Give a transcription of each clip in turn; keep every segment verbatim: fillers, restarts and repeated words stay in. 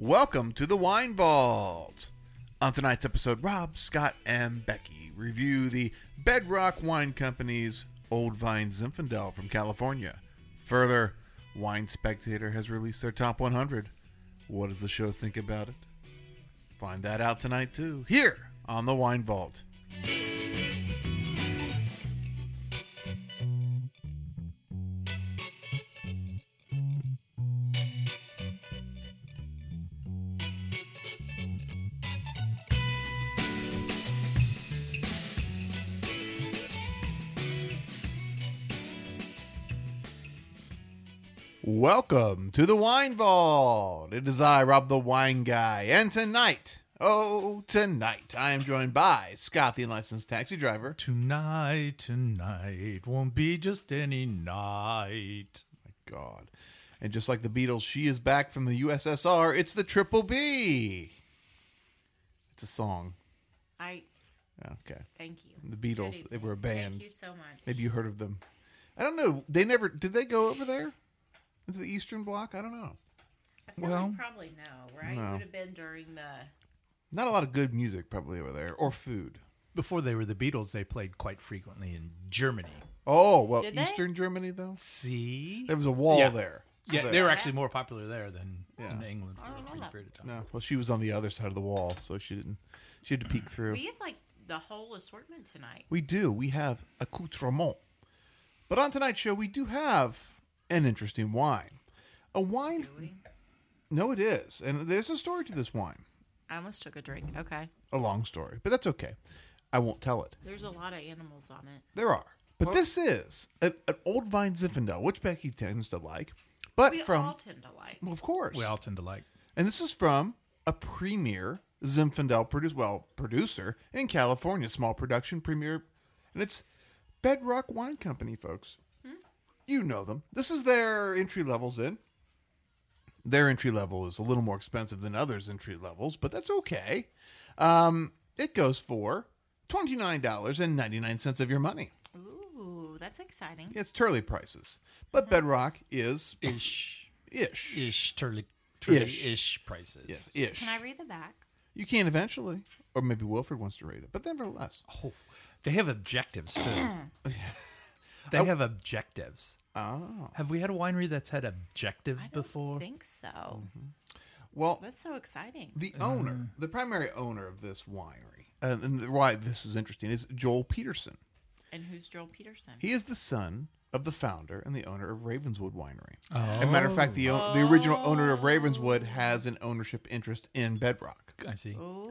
Welcome to the Wine Vault. On tonight's episode, Rob, Scott, and Becky review the Bedrock Wine Company's Old Vine Zinfandel from California. Further, Wine Spectator has released their top one hundred. What does the show think about it? Find that out tonight, too, here on the Wine Vault. Welcome to the Wine Vault. It is I, Rob the Wine Guy, and tonight, oh, tonight, I am joined by Scott, the unlicensed taxi driver. Tonight, tonight won't be just any night. My God. And just like the Beatles, she is back from the U S S R. It's the Triple B. It's a song. I. Okay. Thank you. The Beatles, they were a band. Thank you so much. Maybe you heard of them. I don't know. They never, did they go over there? Into the Eastern Bloc? I don't know. I feel Well, like probably no, right? no. It would have been during the... Not a lot of good music probably over there, or food. Before they were the Beatles, they played quite frequently in Germany. Oh, well, Did they? Eastern Germany, though? See? There was a wall Yeah. there. So Yeah, there- they were actually more popular there than Yeah. in England I for don't a know brief that. period of time. No, well, she was on the other side of the wall, so she didn't. She had to peek through. We have like the whole assortment tonight. We do. We have accoutrement. But on tonight's show, we do have an interesting wine. A wine. Do we? No, it is. And there's a story to this wine. I almost took a drink. Okay. A long story, but that's okay. I won't tell it. There's a lot of animals on it. There are. But this is an, an old vine Zinfandel, which Becky tends to like. But We from. all tend to like. Well, of course. We all tend to like. And this is from a premier Zinfandel produce, well, producer in California, small production premier, and it's Bedrock Wine Company, folks. Hmm? You know them. This is their entry levels in. Their entry level is a little more expensive than others' entry levels, but that's okay. Um, it goes for twenty-nine dollars and ninety-nine cents of your money. Ooh, that's exciting. It's Turley prices, but Bedrock is Ish. ish. Ish. Turley. Turley Ish. ish prices. Yes, ish. Can I read the back? You can eventually, or maybe Wilfred wants to read it, but nevertheless. Oh, they have objectives, too. They have objectives. Oh. Have we had a winery that's had objectives I don't before? think so. Mm-hmm. Well, That's so exciting. the owner, the primary owner of this winery, uh, and the- why this is interesting, is Joel Peterson. And who's Joel Peterson? He is the son of the founder and the owner of Ravenswood Winery. Oh. As a matter of fact, the o- the original owner of Ravenswood has an ownership interest in Bedrock. I see. Ooh.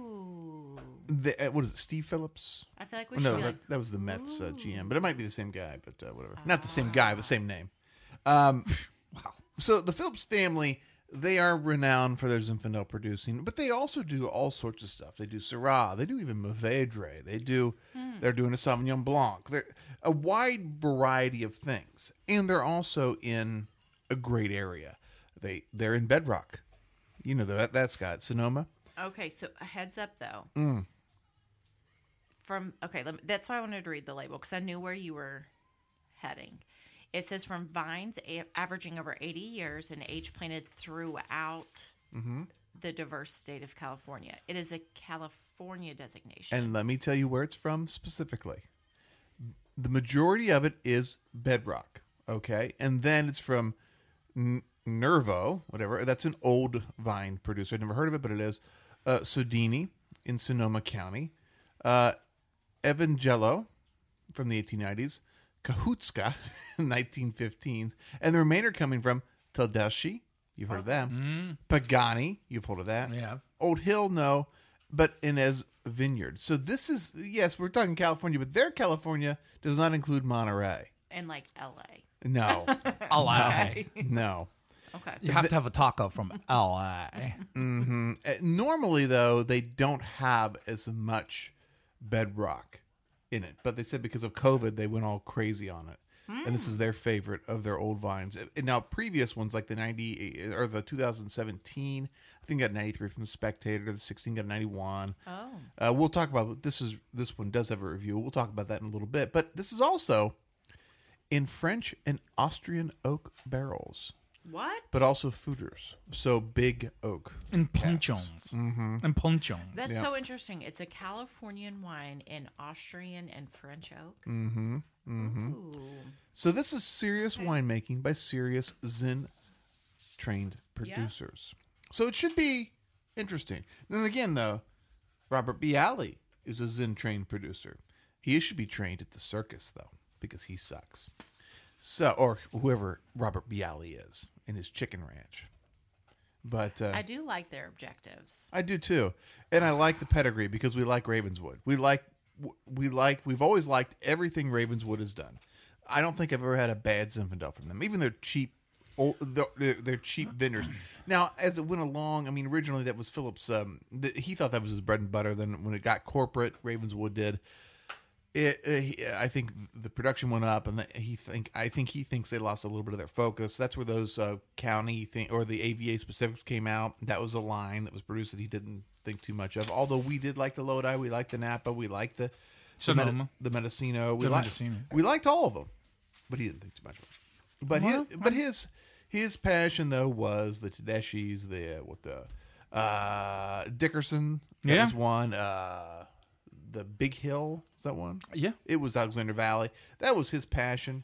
The, uh, what is it, Steve Phillips? I feel like we Oh, should no, be that, like, that was the Mets uh, G M, but it might be the same guy, but uh, whatever. Not the same guy, but same name. Um, wow. So the Phillips family, they are renowned for their Zinfandel producing, but they also do all sorts of stuff. They do Syrah, they do even Mourvedre, they do, they're doing a Sauvignon Blanc. They're a wide variety of things, and they're also in a great area. They they're in Bedrock. You know that that Scott Sonoma. okay, so a heads up though. Mm. From okay, let me, that's why I wanted to read the label because I knew where you were heading. It says from vines a- averaging over eighty years and age planted throughout Mm-hmm. the diverse state of California. It is a California designation. And let me tell you where it's from specifically. The majority of it is Bedrock, okay? And then it's from N- Nervo, whatever. That's an old vine producer. I've never heard of it, but it is. Uh, Sodini in Sonoma County. Uh, Evangelo from the eighteen nineties. Kahutska in nineteen fifteens. And the remainder coming from Tedeschi. You've heard of them. Pagani. You've heard of that. Yeah. Old Hill, no, but Inez Vineyard. So this is, yes, we're talking California, but their California does not include Monterey. and like L A. No. L A. No. Okay. You have to have a taco from L A. hmm Normally, though, they don't have as much Bedrock in it. But they said because of COVID, they went all crazy on it. And this is their favorite of their old vines. And now, previous ones like the ninety or the two thousand seventeen, I think got ninety-three from the Spectator. The sixteen got ninety-one. Oh. Uh, we'll talk about this. Is this one does have a review? We'll talk about that in a little bit. But this is also in French and Austrian oak barrels. What? but also foeders. So big oak. And ponchons. Mm-hmm. And ponchons. That's Yeah. so interesting. It's a Californian wine in Austrian and French oak. Mm-hmm. Mm-hmm. Ooh. So this is serious winemaking by serious Zin trained producers. So it should be interesting. Then again, though, Robert Bialy is a Zin trained producer. He should be trained at the circus, though, because he sucks. So, or whoever Robert Bialy is in his chicken ranch. But uh, I do like their objectives. I do too, and I like the pedigree because we like Ravenswood. We like, we like, we've always liked everything Ravenswood has done. I don't think I've ever had a bad Zinfandel from them. Even their cheap, old, their, their cheap vendors. Now, as it went along, I mean, originally that was Phillips. Um, the, he thought that was his bread and butter. Then when it got corporate, Ravenswood did. It, uh, he, I think the production went up, and the, he think I think he thinks they lost a little bit of their focus. That's where those uh, county thing or the A V A specifics came out. That was a line that was produced that he didn't think too much of. Although we did like the Lodi, we liked the Napa, we liked the the, Meta, Sonoma. the Mendocino, we The liked Mendocino. we liked all of them, but he didn't think too much of them. But Well, his but his his passion though was the Tedeschi's, the what the uh, Dickerson. That Yeah. was one. Uh, the Big Hill, is that one? Yeah. It was Alexander Valley. That was his passion.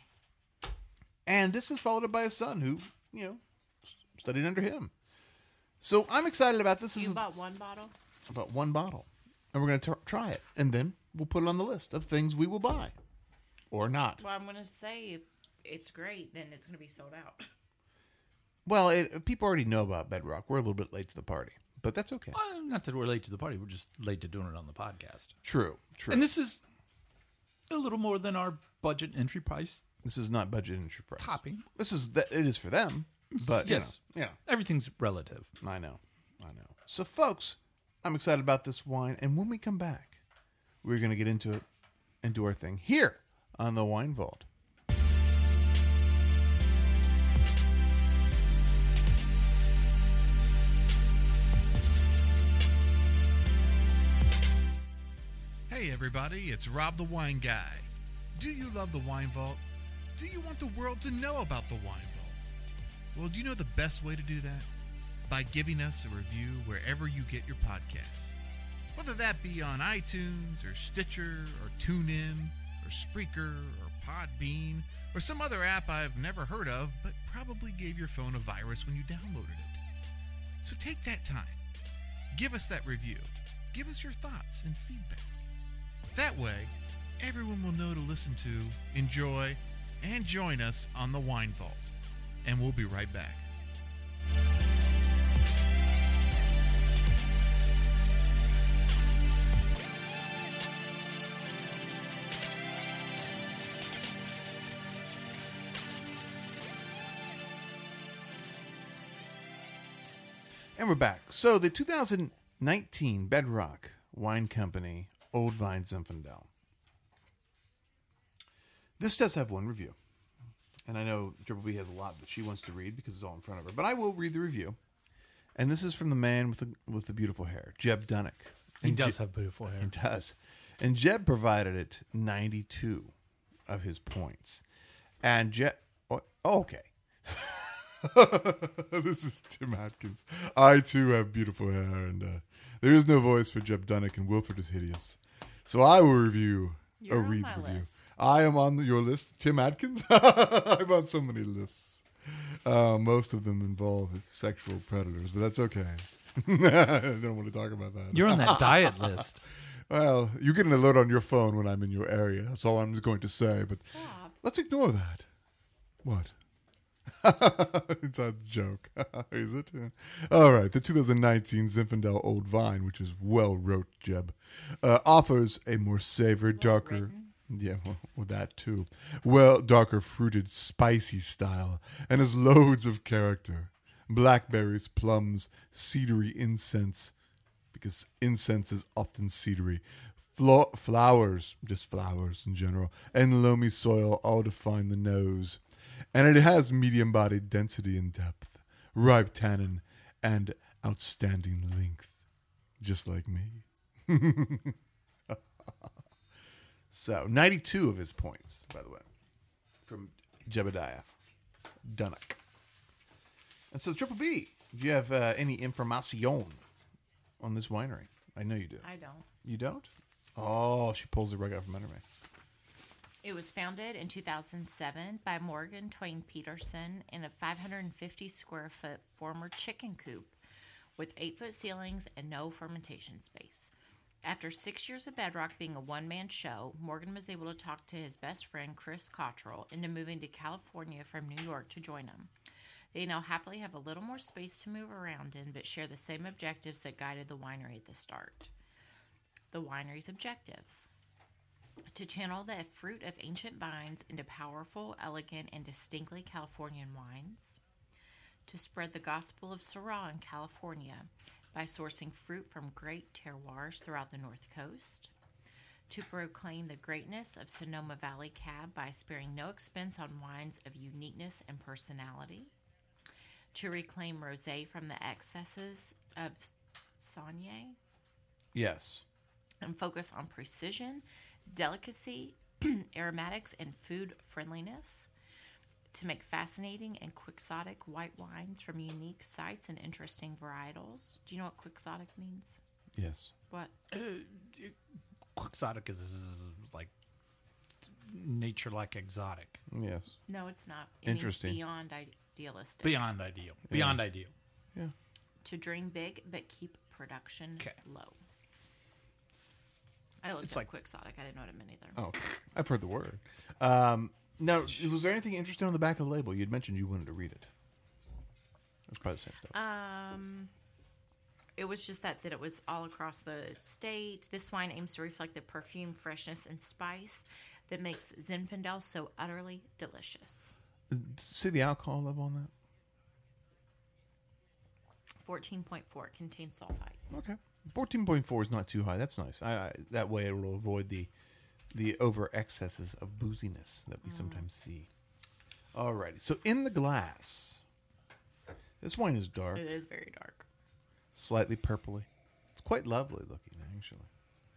And this is followed up by a son who, you know, studied under him. So I'm excited about this. This You is bought one bottle? about one bottle. And we're going to try it. And then we'll put it on the list of things we will buy. Or not. Well, I'm going to say if it's great, then it's going to be sold out. Well, it, people already know about Bedrock. We're a little bit late to the party. But that's okay. Well, not that we're late to the party. We're just late to doing it on the podcast. True. True. And this is a little more than our budget entry price this is not budget entry price. topping. This is, th- it is for them. But, Yes. you know, Everything's relative. yeah, I know. I know. So, folks, I'm excited about this wine. And when we come back, we're going to get into it and do our thing here on the Wine Vault. Hey everybody, it's Rob the Wine Guy. Do you love the Wine Vault? Do you want the world to know about the Wine Vault? Well, do you know the best way to do that? By giving us a review wherever you get your podcasts. Whether that be on iTunes or Stitcher or TuneIn or Spreaker or Podbean or some other app I've never heard of but probably gave your phone a virus when you downloaded it. So take that time. Give us that review. Give us your thoughts and feedback. That way, everyone will know to listen to, enjoy, and join us on the Wine Vault. And we'll be right back. And we're back. So the two thousand nineteen Bedrock Wine Company Old Vine Zinfandel. This does have one review. And I know Triple B has a lot that she wants to read because it's all in front of her. But I will read the review. And this is from the man with the, with the beautiful hair, Jeb Dunnick. He And does Je- have beautiful hair. He does. And Jeb provided it ninety-two of his points. And Jeb... Oh, okay. This is Tim Atkins. I, too, have beautiful hair. And uh, there is no voice for Jeb Dunnick, and Wilford is hideous. So I will review... You're or on read my review. list. I am on your list. Tim Atkins? I'm on so many lists. Uh, most of them involve sexual predators, but that's okay. I don't want to talk about that. You're on that diet list. Well, you're getting an alert on your phone when I'm in your area. That's all I'm going to say. But Bob. let's ignore that. What? It's a joke. Is it? Yeah. All right. The two thousand nineteen Zinfandel Old Vine, which is well wrote, Jeb, uh, offers a more savory, darker... written. Yeah, well, well, that too. Well, darker fruited, spicy style, and has loads of character. Blackberries, plums, cedary incense, because incense is often cedary. Flo- flowers, just flowers in general, and loamy soil all define the nose. And it has medium-bodied density and depth, ripe tannin, and outstanding length, just like me. So, ninety-two of his points, by the way, from Jebediah Dunnick. And so, Triple B, do you have uh, any information on this winery? I know you do. I don't. You don't? Oh, she pulls the rug out from under me. It was founded in two thousand seven by Morgan Twain Peterson in a five hundred fifty square foot former chicken coop with eight foot ceilings and no fermentation space. After six years of Bedrock being a one-man show, Morgan was able to talk to his best friend, Chris Cottrell, into moving to California from New York to join him. They now happily have a little more space to move around in, but share the same objectives that guided the winery at the start. The winery's objectives: to channel the fruit of ancient vines into powerful, elegant, and distinctly Californian wines; to spread the gospel of Syrah in California by sourcing fruit from great terroirs throughout the North Coast; to proclaim the greatness of Sonoma Valley Cab by sparing no expense on wines of uniqueness and personality; to reclaim rosé from the excesses of Saunier Yes. and focus on precision, delicacy, aromatics, and food friendliness; to make fascinating and quixotic white wines from unique sites and interesting varietals. Do you know what quixotic means? Yes. What? Quixotic is, is like nature like exotic. Yes. No, it's not. It Interesting. means beyond idealistic. Beyond ideal. Beyond ideal. Yeah. To dream big but keep production 'Kay. low. I looked It's up like- quixotic. I didn't know what it meant either. Oh, I've heard the word. Um, now, was there anything interesting on the back of the label? You'd mentioned you wanted to read it. It's probably the same stuff. Um, it was just that that it was all across the state. This wine aims to reflect the perfume, freshness, and spice that makes Zinfandel so utterly delicious. See the alcohol level on that? fourteen point four contains sulfites. Okay. fourteen point four is not too high. That's nice. I, I That way it will avoid the the over excesses of booziness that we sometimes see. Alrighty. So in the glass, this wine is dark, It is very dark. slightly purpley. It's quite lovely looking, actually.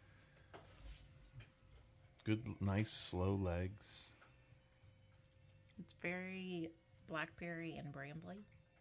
Good, nice, slow legs. It's very blackberry and brambly.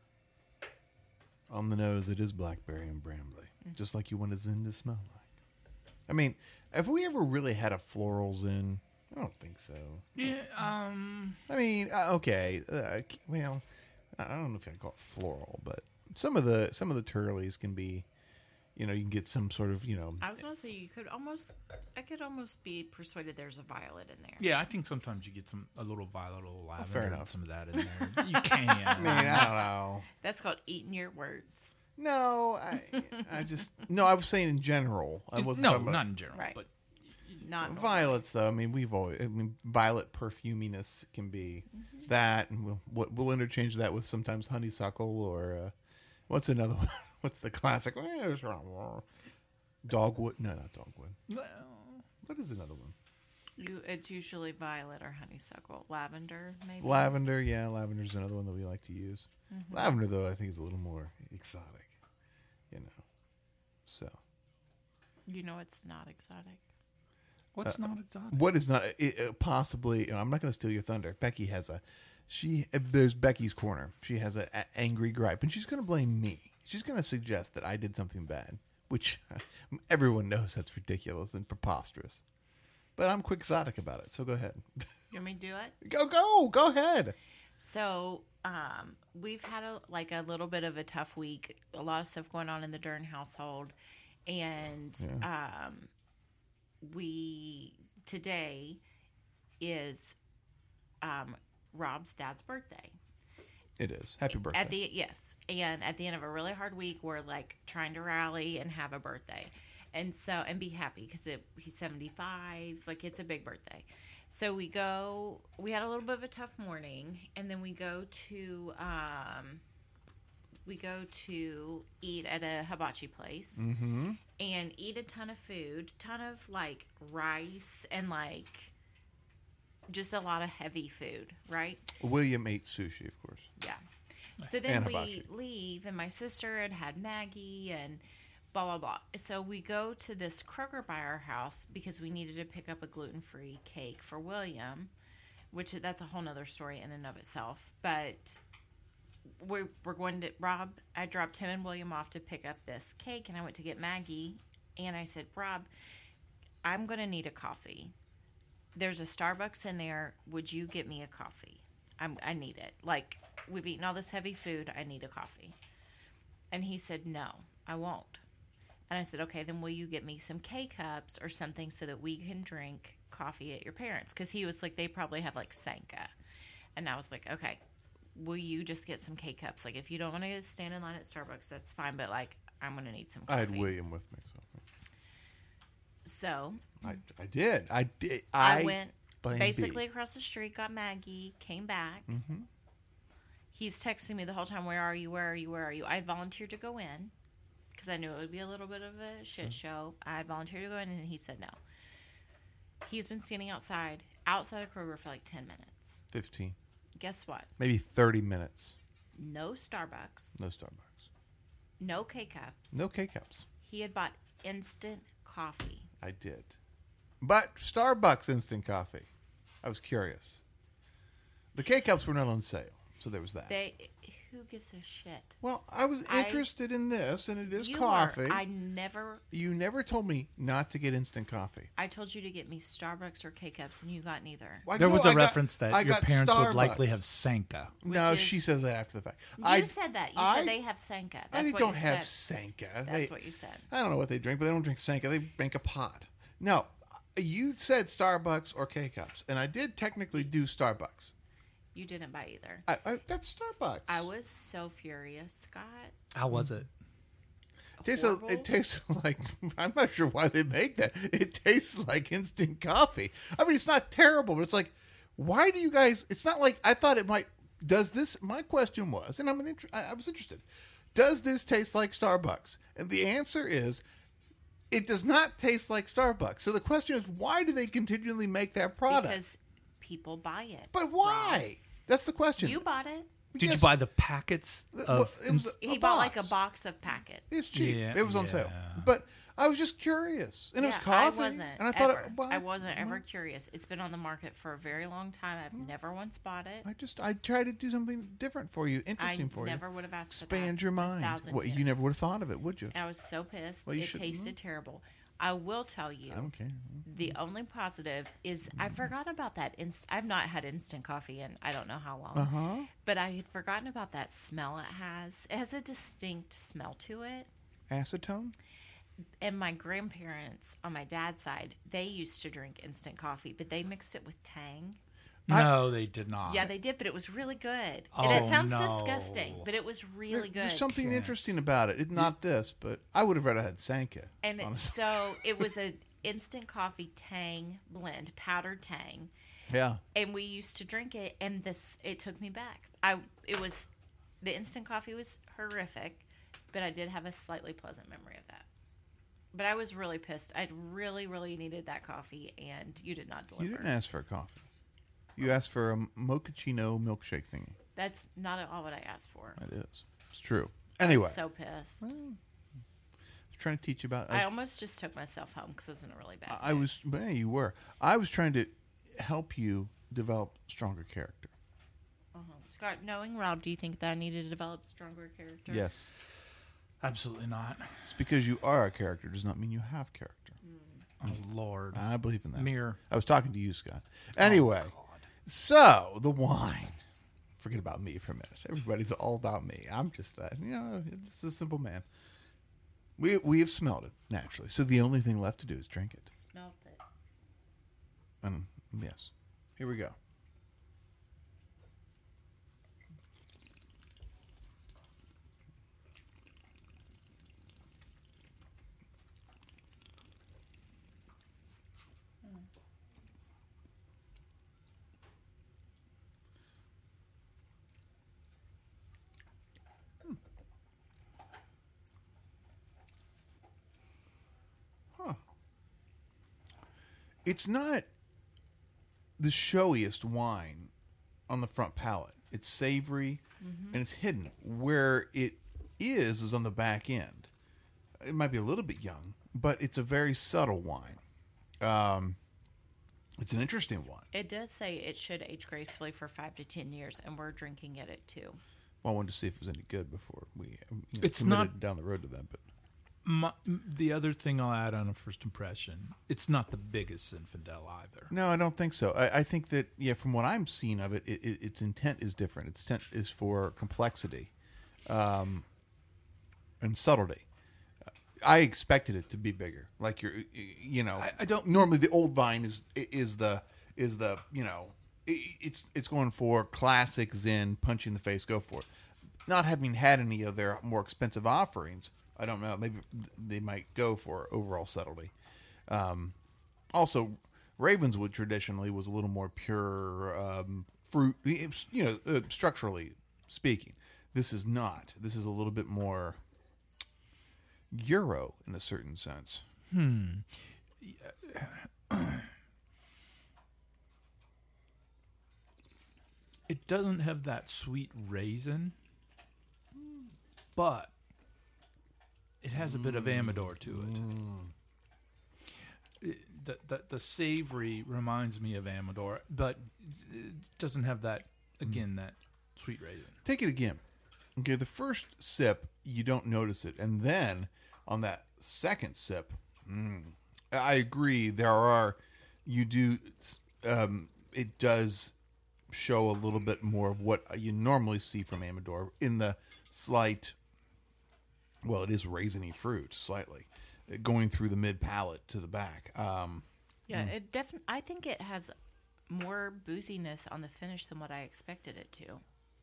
On the nose, it is blackberry and brambly, just like you want a Zin to smell like. I mean, have we ever really had a floral Zin? I don't think so. Yeah, um, I mean, uh, okay, uh, well, I don't know if I'd call it floral, but some of the some of the Turleys can be, you know, you can get some sort of, you know, I was going to say you could almost, I could almost be persuaded there's a violet in there. yeah, I think sometimes you get some a little violet, a little lavender, fair and enough. some of that in there. You can. I mean, I don't know. That's called eating your words. No, I, I just no. I was saying in general. I wasn't no, talking about not in general, Right. but Not normally. violets, though. I mean, we've always. I mean, violet perfuminess can be that, and we'll we'll we'll interchange that with sometimes honeysuckle or uh, what's another one? What's the classic? Dogwood? No, not dogwood. well, What is another one? You, it's usually violet or honeysuckle. Lavender, maybe. Lavender, yeah, lavender's another one that we like to use. Lavender, though, I think is a little more exotic, you know. So, You know it's not exotic. what's not exotic? what is not it, uh, possibly? I'm not going to steal your thunder. Becky has a she. uh, There's Becky's corner. She has an angry gripe, and she's going to blame me. She's going to suggest that I did something bad, which everyone knows that's ridiculous and preposterous. But I'm quixotic about it, so go ahead. You want me to do it? go, go, go ahead. So, um, we've had a like a little bit of a tough week. A lot of stuff going on in the Dern household, and um, we today is um, Rob's dad's birthday. It is. Happy birthday. At the yes, and at the end of a really hard week, we're like trying to rally and have a birthday, and so and be happy because he's seventy-five. Like it's a big birthday. So we go. We had a little bit of a tough morning, and then we go to um, we go to eat at a hibachi place mm-hmm. and eat a ton of food, ton of like rice and like just a lot of heavy food, right? William ate sushi, of course. Yeah. So then And we hibachi. leave, and my sister had had Maggie and blah, blah, blah. So we go to this Kroger by our house because we needed to pick up a gluten-free cake for William, which that's a whole nother story in and of itself. But we're, we're going to, Rob, I dropped him and William off to pick up this cake, and I went to get Maggie, and I said, Rob, I'm going to need a coffee. There's a Starbucks in there. Would you get me a coffee? I'm, I need it. Like, we've eaten all this heavy food. I need a coffee. And he said, no, I won't. And I said, okay, then will you get me some K-Cups or something so that we can drink coffee at your parents'? Because he was like, they probably have like Sanka. And I was like, okay, will you just get some K-Cups? Like, if you don't want to stand in line at Starbucks, that's fine. But, like, I'm going to need some coffee. I had William with me. So So I, I did. I did. I, I went Plan basically B. across the street, got Maggie, came back. Mm-hmm. He's texting me the whole time, where are you, where are you, where are you? I had volunteered to go in because I knew it would be a little bit of a shit show. I had volunteered to go in, and he said no. He's been standing outside, outside of Kroger for like ten minutes. fifteen. Guess what? Maybe thirty minutes. No Starbucks, No Starbucks. no K-Cups. No K-Cups. He had bought instant coffee. I did. But Starbucks instant coffee. I was curious. The K-Cups were not on sale, so there was that. They, who gives a shit? Well, I was I- interested in this, and it is You coffee. Are, I never. You never told me not to get instant coffee. I told you to get me Starbucks or K-Cups, and you got neither. I There know was a I got- reference I that your got parents would Starbucks. likely have Sanka. No, Which is- she says that after the fact. You I said that. You I- said they have Sanka. That's I what don't you have said. Sanka. That's They- what you said. I don't know what they drink, but they don't drink Sanka. They drink a pot. No, you said Starbucks or K-Cups, and I did technically do Starbucks. You didn't buy either. I, I, that's Starbucks. I was so furious, Scott. How was it? It tastes, a, Horrible. it tastes like, I'm not sure why they make that. It tastes like instant coffee. I mean, it's not terrible, but it's like, why do you guys, it's not like, I thought it might, does this, my question was, and I'm an, inter- I I was interested, does this taste like Starbucks? And the answer is, it does not taste like Starbucks. So the question is, why do they continually make that product? Because people buy it. but why? That's the question. You bought it. Did Yes. you buy the packets Well, of? it was He a bought like a box. box of packets. It's cheap. Yeah, it was on sale. yeah. But I was just curious. And it Yeah, was coffee. I wasn't. and I thought, ever. it, well, I wasn't ever curious. It's been on the market for a very long time. I've never once bought it. I just, I tried to do something different for you, I interesting for never you. would have asked for that. Expand your in a mind. thousand What, you years. never would have thought of it, would you? I was so pissed. Well, you it should- tasted terrible. I will tell you. I don't care. The only positive is I forgot about that. Inst- I've not had instant coffee in I don't know how long. Uh-huh. But I had forgotten about that smell it has. It has a distinct smell to it. Acetone? And my grandparents on my dad's side, they used to drink instant coffee, but they mixed it with Tang. No, they did not. Yeah, they did, but it was really good. and Oh, it sounds no. disgusting, but it was really There- good. There's something Can't. interesting about it. It's not this, but I would have rather had Sanka. and it- honestly. so it was an instant coffee Tang blend, powdered Tang. Yeah. And we used to drink it, and this it took me back. I it was the instant coffee was horrific, but I did have a slightly pleasant memory of that. But I was really pissed. I really, really needed that coffee, and you did not deliver. You didn't ask for a coffee. You asked for a mochaccino milkshake thingy. That's not at all what I asked for. That is. It's true. Anyway, I was so pissed. I was trying to teach you about. I I was, almost just took myself home because I was in a really bad. I mood. was. Well, you were. I was trying to help you develop stronger character. Uh-huh. Scott, knowing Rob, do you think that I needed to develop stronger character? Yes. Absolutely not. It's because you are a character does not mean you have character. Oh Lord. And I believe in that. Mere. I was talking to you, Scott. Anyway, so the wine. Forget about me for a minute. Everybody's all about me. I'm just that. You know, it's a simple man. We we have smelled it naturally, so the only thing left to do is drink it. Smelt it. And yes, here we go. Huh. It's not the showiest wine on the front palate. It's savory and it's hidden. Where it is is on the back end. It might be a little bit young, but it's a very subtle wine. Um, it's an interesting wine. It does say it should age gracefully for five to ten years, and we're drinking it at two. Well, I wanted to see if it was any good before we you know, It's committed not- down the road to that. But My, the other thing I'll add on a first impression, it's not the biggest Zinfandel either. no, I don't think so. I, I think that yeah, from what I'm seeing of it, it, it its intent is different. Its intent is for complexity, um, and subtlety. I expected it to be bigger. Like you're, you know, I- I don't- normally the old vine is is the is the you know it, it's it's going for classic Zen, punch you in the face, go for it. Not having had any of their more expensive offerings, I don't know. Maybe they might go for overall subtlety. Um, also, Ravenswood traditionally was a little more pure um, fruit, you know, uh, structurally speaking. This is not. This is a little bit more Euro in a certain sense. It doesn't have that sweet raisin, but it has a bit of Amador to it. It- the, the the savory reminds me of Amador, but it doesn't have that again that sweet raisin. Take it again. Okay, the first sip, you don't notice it. And then on that second sip, mm, I agree. There are, you do, um, it does show a little bit more of what you normally see from Amador in the slight, well, it is raisiny fruit, slightly, going through the mid palate to the back. Um, Yeah, it definitely. I think it has more booziness on the finish than what I expected it to.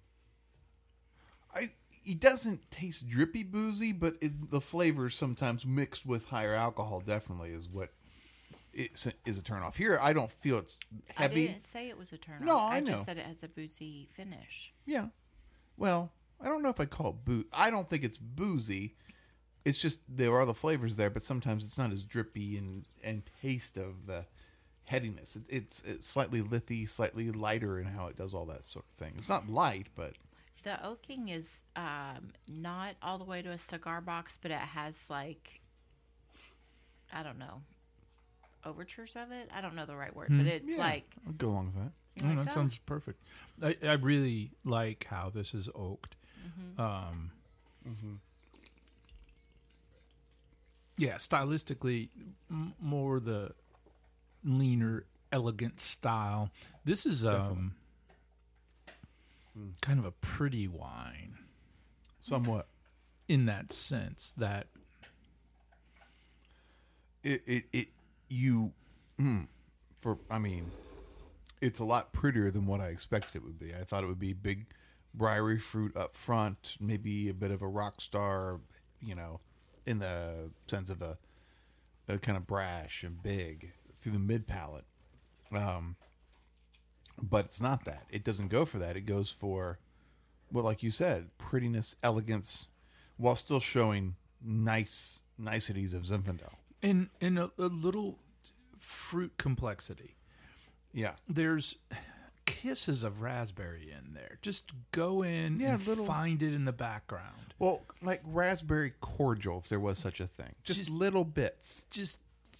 I it doesn't taste drippy boozy, but it, the flavors sometimes mixed with higher alcohol definitely is what is, is a turnoff. Here, I don't feel it's I heavy. didn't say it was a turn. No, I I know. just said it has a boozy finish. Yeah. Well, I don't know if I'd call it boo. I don't think it's boozy. It's just there are the flavors there, but sometimes it's not as drippy and, and taste of the headiness. It, it's, it's slightly lithy, slightly lighter in how it does all that sort of thing. It's not light, but The oaking is um, not all the way to a cigar box, but it has like, I don't know, overtures of it. I don't know the right word, but it's yeah, like, I'll go along with that. you're Oh, like, that oh. sounds perfect. I, I really like how this is oaked. Um, Yeah, stylistically, m- more the leaner, elegant style. This is um, kind of a pretty wine Somewhat. in that sense that It, it, it, you, mm, for, I mean, it's a lot prettier than what I expected it would be. I thought it would be big, briary fruit up front, maybe a bit of a rock star, you know, in the sense of a, a kind of brash and big through the mid palate. Um, but it's not that. It doesn't go for that. It goes for, well, like you said, prettiness, elegance, while still showing nice niceties of Zinfandel. in in a, a little fruit complexity. Yeah. There's kisses of raspberry in there. Just go in Yeah, and little- find it in the background. Well, like raspberry cordial, if there was such a thing. Just, Just- little bits. Just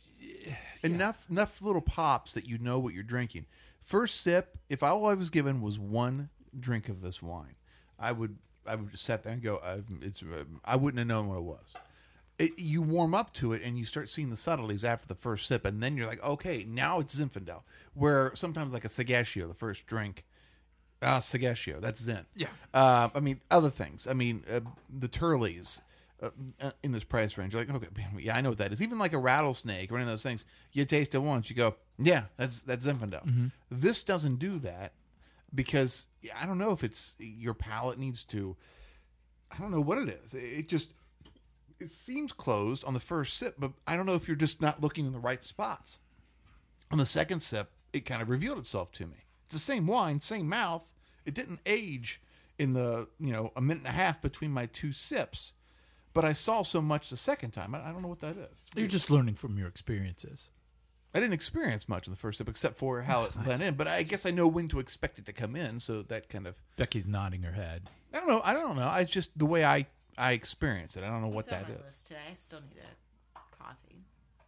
Enough enough little pops that you know what you're drinking. First sip, if all I was given was one drink of this wine, I would I would just sit there and go, uh, it's uh, I wouldn't have known what it was. It, you warm up to it and you start seeing the subtleties after the first sip, and then you're like, okay, now it's Zinfandel. Where sometimes like a Sagaccio, the first drink, ah, Sagaccio, that's Zen. Yeah. Uh, I mean, other things. I mean, uh, the Turleys uh, uh, in this price range. You're like, okay, yeah, I know what that is. Even like a rattlesnake or any of those things, you taste it once, you go, yeah, that's that's Zinfandel. This doesn't do that because I don't know if it's your palate needs to. I don't know what it is. It just it seems closed on the first sip, but I don't know if you're just not looking in the right spots. On the second sip, it kind of revealed itself to me. It's the same wine, same mouth. It didn't age in the, you know, a minute and a half between my two sips, but I saw so much the second time. I, I don't know what that is. It's you're weird. just learning from your experiences. I didn't experience much in the first sip except for how it blended in, but I guess I know when to expect it to come in, so that kind of Becky's nodding her head. I don't know. I don't know. I just the way I I experience it. I don't know what It's on that my is. list today. I still need a coffee.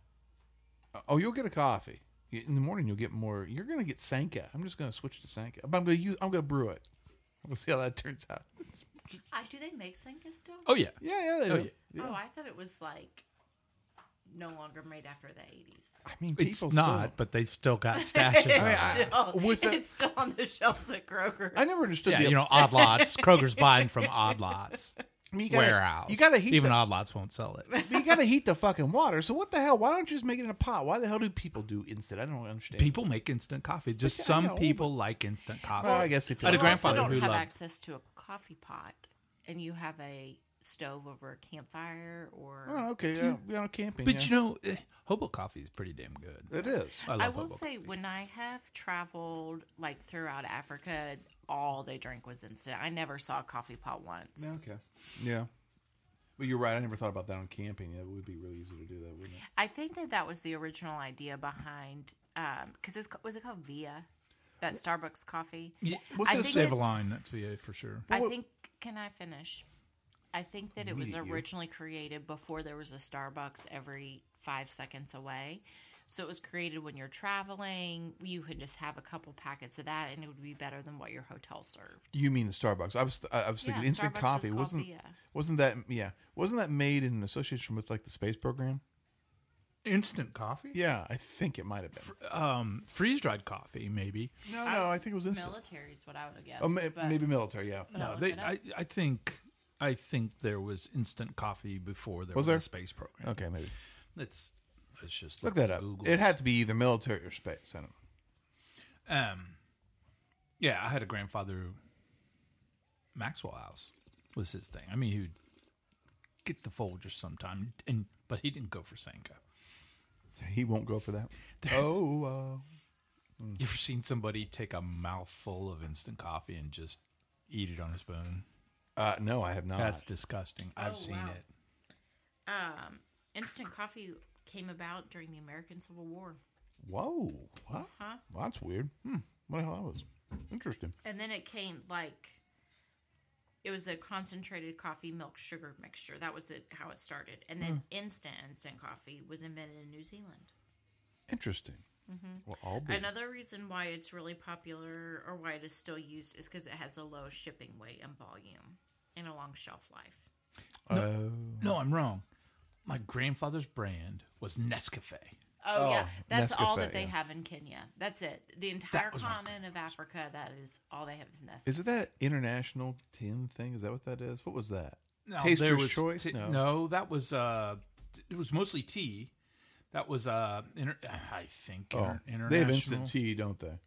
Oh, you'll get a coffee in the morning. You'll get more. You're gonna get Sanka. I'm just gonna switch to Sanka. But I'm gonna use. I'm gonna brew it. We'll see how that turns out. It's Uh, do they make Senka still? Oh yeah. Yeah, yeah, they Oh, do. yeah. Oh, I thought it was like no longer made after the eighties. I mean, It's people not, Still, but they've still got stashes. it's, of it. I- still, with the- it's still on the shelves at Kroger. I never understood Yeah, the. you know, odd lots. Kroger's buying from odd lots I mean, you gotta, warehouse. You gotta heat even the, odd lots won't sell it. you gotta heat the fucking water. So what the hell? Why don't you just make it in a pot? Why the hell do people do instant? I don't understand. People make instant coffee. Just Yeah, I some know, people like instant coffee. Well, I guess if I had you're a You grandfather also don't who have loved- access to a coffee pot, and you have a stove over a campfire, or Oh, okay. Yeah, we on camping. But yeah. you know, eh, hobo coffee is pretty damn good. it is. I, love I will hobo say, coffee. when I have traveled like throughout Africa, all they drank was instant. I never saw a coffee pot once. Okay. Yeah. But you're right. I never thought about that on camping. It would be really easy to do that, wouldn't it? I think that that was the original idea behind, because it's was it called Via, that Starbucks coffee. Yeah, What's I it think say? Save a it's- line. That's V A for sure. I what- think. Can I finish? I think that it was Immediate you. originally created before there was a Starbucks every five seconds away. So it was created when you're traveling. You could just have a couple packets of that, and it would be better than what your hotel served. You mean the Starbucks? I was I was thinking Yeah, instant Starbucks is coffee. called Wasn't Via. wasn't that yeah? Wasn't that made in association with like the space program? Instant coffee? Yeah, I think it might have been. Um, freeze dried coffee, maybe. No, no, I think it was instant. Military is what I would have guessed. Oh, ma- but- maybe military. Yeah. but No, I'll look they. it up. I, I think. I think there was instant coffee before there Was was, there? a space program. Okay, maybe Let's let's just look that up. Google It had to be either military or space. I don't know. Um, yeah, I had a grandfather. who- Maxwell House was his thing. I mean, he would get the Folgers sometime, and but he didn't go for Senka. He won't go for that. Oh, uh, You ever seen somebody take a mouthful of instant coffee and just eat it on a spoon? uh, no, I have not. That's disgusting. I've Oh, seen wow. it. Um, instant coffee came about during the American Civil War. Whoa, what? Huh? Well, that's weird. Hmm. What the hell that was? Interesting. And then it came like it was a concentrated coffee milk sugar mixture. That was it, how it started. And then instant instant coffee was invented in New Zealand. Interesting. Well, all big. Another reason why it's really popular or why it is still used is because it has a low shipping weight and volume and a long shelf life. Oh, No, I'm wrong. My grandfather's brand was Nescafe. Oh, Oh, yeah, that's all Nescafe, that they yeah. have in Kenya. That's it. The entire was my continent of Africa, that is all they have is Nescafe. is it that international tin thing? Is that what that is? What was that? No, Taster's there was Choice? t- No. no, that was uh, it was mostly tea. That was uh, inter- I think Oh, inter- international. they have instant tea, don't they?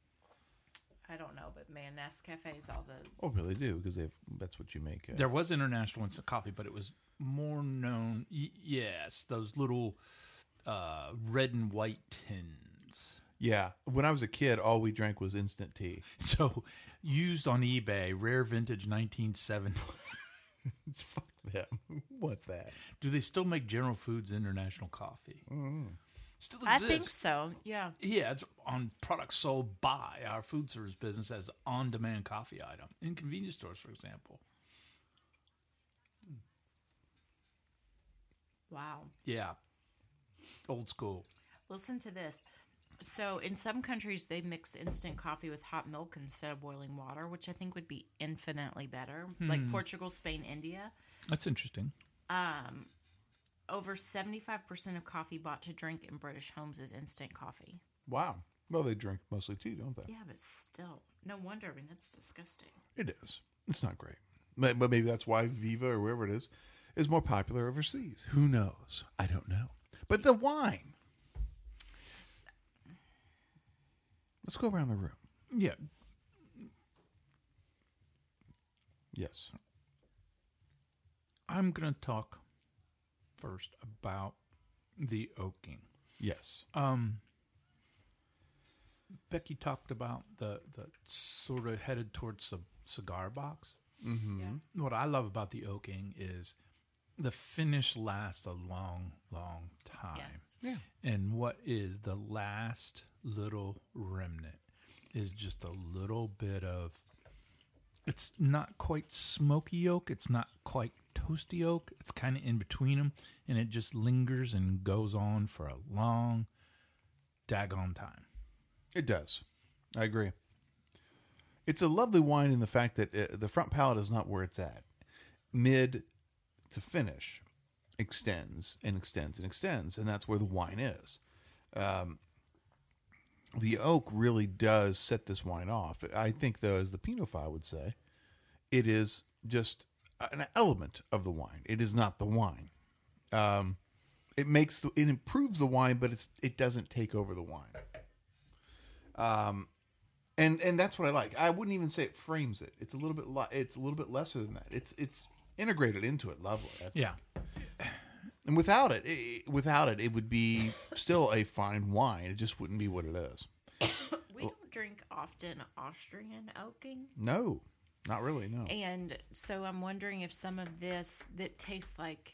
I don't know, but man, Nescafe is all the. Oh, really do because they have, that's what you make. Uh, There was international instant coffee, but it was more known. Y- yes, those little uh, red and white tins. yeah, when I was a kid, all we drank was instant tea. So used on eBay, rare vintage nineteen seventies. It's fuck them. What's that? Do they still make General Foods International Coffee? Still I exists. think so. Yeah. Yeah, it's on products sold by our food service business as on-demand coffee item in convenience stores, for example. Wow. Yeah, old school. Listen to this. So, in some countries, they mix instant coffee with hot milk instead of boiling water, which I think would be infinitely better. Like Portugal, Spain, India. That's interesting. Um, over seventy-five percent of coffee bought to drink in British homes is instant coffee. Wow. Well, they drink mostly tea, don't they? Yeah, but still, no wonder. I mean, that's disgusting. It is. It's not great. But, but maybe that's why Viva or wherever it is is more popular overseas. Who knows? I don't know. But the wine. Let's go around the room. Yeah, Yes. I'm going to talk first about the oaking. Yes. Um, Becky talked about the, the sort of headed towards the cigar box. Mm-hmm. Yeah. What I love about the oaking is the finish lasts a long, long time. Yes. Yeah. And what is the last little remnant is just a little bit of, it's not quite smoky oak. It's not quite toasty oak. It's kind of in between them. And it just lingers and goes on for a long, daggone time. It does. I agree. It's a lovely wine in the fact that uh, the front palate is not where it's at. Mid to finish extends and extends and extends, and that's where the wine is. Um, the oak really does set this wine off. I think, though, as the Pinophile would say, it is just an element of the wine. It is not the wine. Um, it makes the, it improves the wine, but it's it doesn't take over the wine. Um, and and that's what I like. I wouldn't even say it frames it. It's a little bit li- it's a little bit lesser than that. It's it's integrated into it. Lovely. I think. Yeah. And without it, it, without it, it would be still a fine wine. It just wouldn't be what it is. We don't drink often Austrian oaking. No, not really. No. And so I'm wondering if some of this that tastes like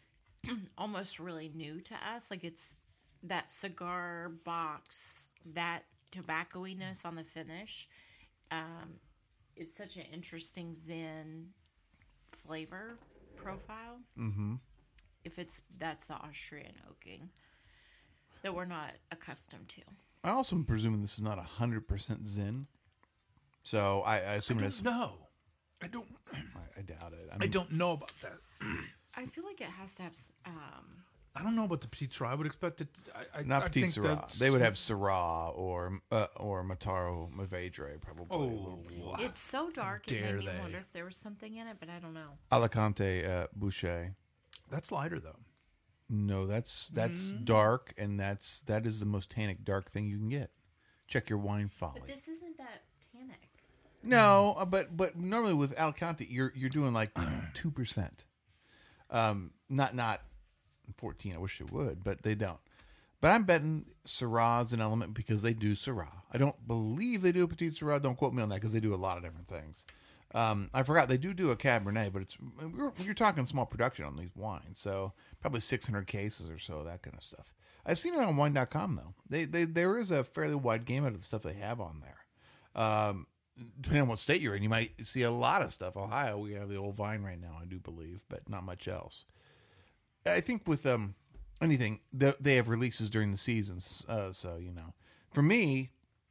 almost really new to us, like it's that cigar box, that tobacco-iness on the finish, um, is such an interesting Zen flavor profile. Mm-hmm. If it's that's the Austrian oaking that we're not accustomed to. I also am presuming this is not one hundred percent Zen. So I, I assume it is. No, I don't. I, I doubt it. I, I mean, don't know about that. I feel like it has to have. Um, I don't know about the Petit Syrah. I would expect it. I, I, Not I Petit think Syrah. that's- They would have Syrah or uh, or Mataro Mourvedre probably. a little bit. Oh, it's so dark. It dare made me they. wonder if there was something in it, but I don't know. Alicante uh, Boucher. that's lighter though. No, that's that's Mm-hmm. dark, and that's that is the most tannic dark thing you can get. Check your wine folly. But this isn't that tannic. No, uh, but but normally with Alicante, you're you're doing like two percent. Um, not not fourteen. I wish they would, but they don't. But I'm betting Syrah's an element because they do Syrah. I don't believe they do a Petit Syrah. Don't quote me on that because they do a lot of different things. Um, I forgot they do do a Cabernet, but it's you're, you're talking small production on these wines, so probably six hundred cases or so, that kind of stuff. I've seen it on wine dot com though. They they there is a fairly wide gamut of stuff they have on there. Um, depending on what state you're in, you might see a lot of stuff. Ohio, we have the Old Vine right now, I do believe, but not much else. I think with um anything, they, they have releases during the seasons, uh, so you know. For me,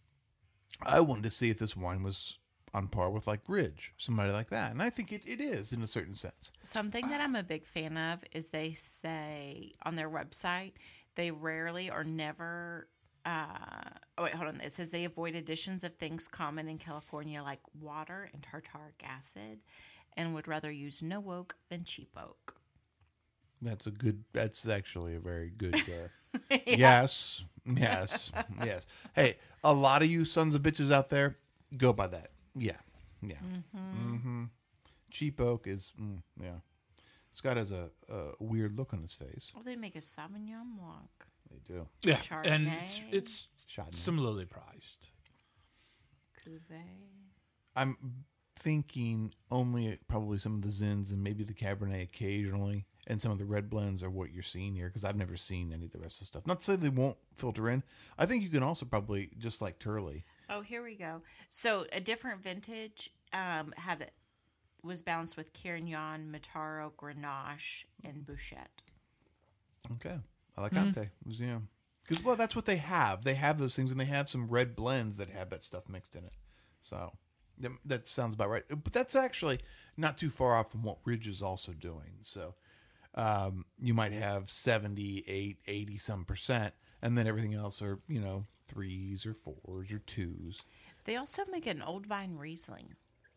I wanted to see if this wine was on par with like Ridge, somebody like that, and I think it, it is in a certain sense. Something that I'm a big fan of is they say on their website they rarely or never. Uh, oh wait, hold on. It says they avoid additions of things common in California like water and tartaric acid, and would rather use no oak than cheap oak. That's a good. That's actually a very good. Uh, Yes, yes, yes. Hey, a lot of you sons of bitches out there, go by that. Yeah, yeah. Mm-hmm. Mm-hmm. Cheap oak is, mm, yeah. Scott has a, a weird look on his face. Well, they make a Sauvignon Blanc. They do. Yeah, Chardonnay. and it's, it's Chardonnay. similarly priced. Cuvée. I'm thinking only probably some of the Zins and maybe the Cabernet occasionally, and some of the red blends are what you're seeing here, because I've never seen any of the rest of the stuff. Not to say they won't filter in. I think you can also probably, just like Turley. Oh, here we go. So a different vintage um, had was balanced with Carignan, Mataro, Grenache, and Bouchette. Okay. Alicante. Was, yeah. Because, well, that's what they have. They have those things, and they have some red blends that have that stuff mixed in it. So that, that sounds about right. But that's actually not too far off from what Ridge is also doing. So um, you might have seventy-eight, eighty some percent, and then everything else are, you know, threes or fours or twos. They also make an Old Vine Riesling.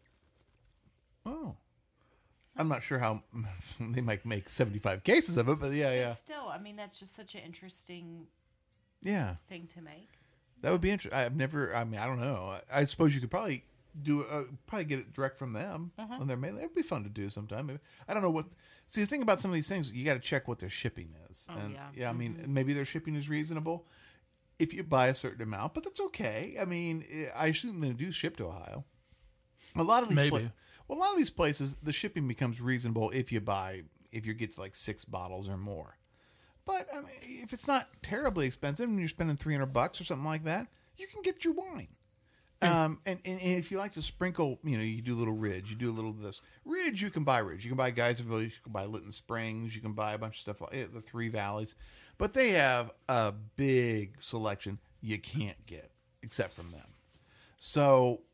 Oh. I'm not sure how they might make seventy-five cases of it, but yeah, yeah. But still, I mean, that's just such an interesting Yeah. thing to make. That would be interesting. I've never, I mean, I don't know. I, I suppose you could probably do, uh, probably get it direct from them Uh-huh. when they're made. It'd be fun to do sometime. Maybe. I don't know what, see, the thing about some of these things, you got to check what their shipping is. Oh, and yeah. Yeah, I mean, maybe their shipping is reasonable if you buy a certain amount, but that's okay. I mean, I assume they do ship to Ohio. A lot of these Maybe. pla- well, a lot of these places, the shipping becomes reasonable if you buy, if you get to like six bottles or more. But I mean, if it's not terribly expensive and you're spending three hundred bucks or something like that, you can get your wine. Um, and, and, and if you like to sprinkle, you know, you do a little Ridge, you do a little of this. Ridge, you can buy Ridge. You can buy Geyserville, you can buy Lytton Springs, you can buy a bunch of stuff, like eh, the Three Valleys. But they have a big selection you can't get except from them. So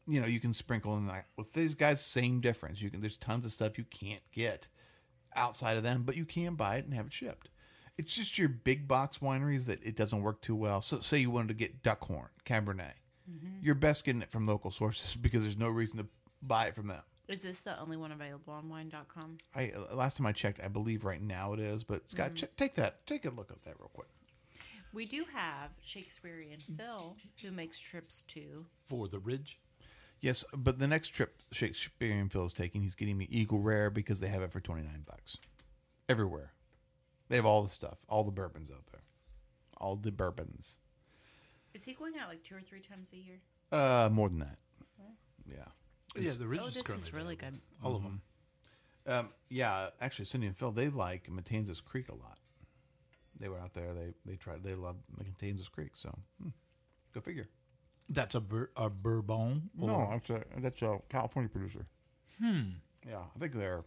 you know, you can sprinkle in like with these guys, same difference. You can there's tons of stuff you can't get outside of them, but you can buy it and have it shipped. It's just your big box wineries that it doesn't work too well. So say you wanted to get Duckhorn, Cabernet. Mm-hmm. You're best getting it from local sources because there's no reason to buy it from them. Is this the only one available on wine dot com? I last time I checked, I believe right now it is, but Scott, mm-hmm. check, take that, take a look at that real quick. We do have Shakespearean Phil, who makes trips to For the Ridge. Yes, but the next trip Shakespearean Phil is taking, he's getting me Eagle Rare because they have it for twenty-nine bucks. Everywhere. They have all the stuff, all the bourbons out there. All the bourbons. Is he going out like two or three times a year? Uh, more than that. Yeah. Yeah, the Ridge Oh, is this currently is really available. good. All of them. Um, yeah, actually, Cindy and Phil, they like Matanzas Creek a lot. They were out there. They they tried. They love Matanzas Creek. So, hmm, go figure. That's a, bur- a bourbon? No, or- that's a that's a California producer. Hmm. Yeah, I think they're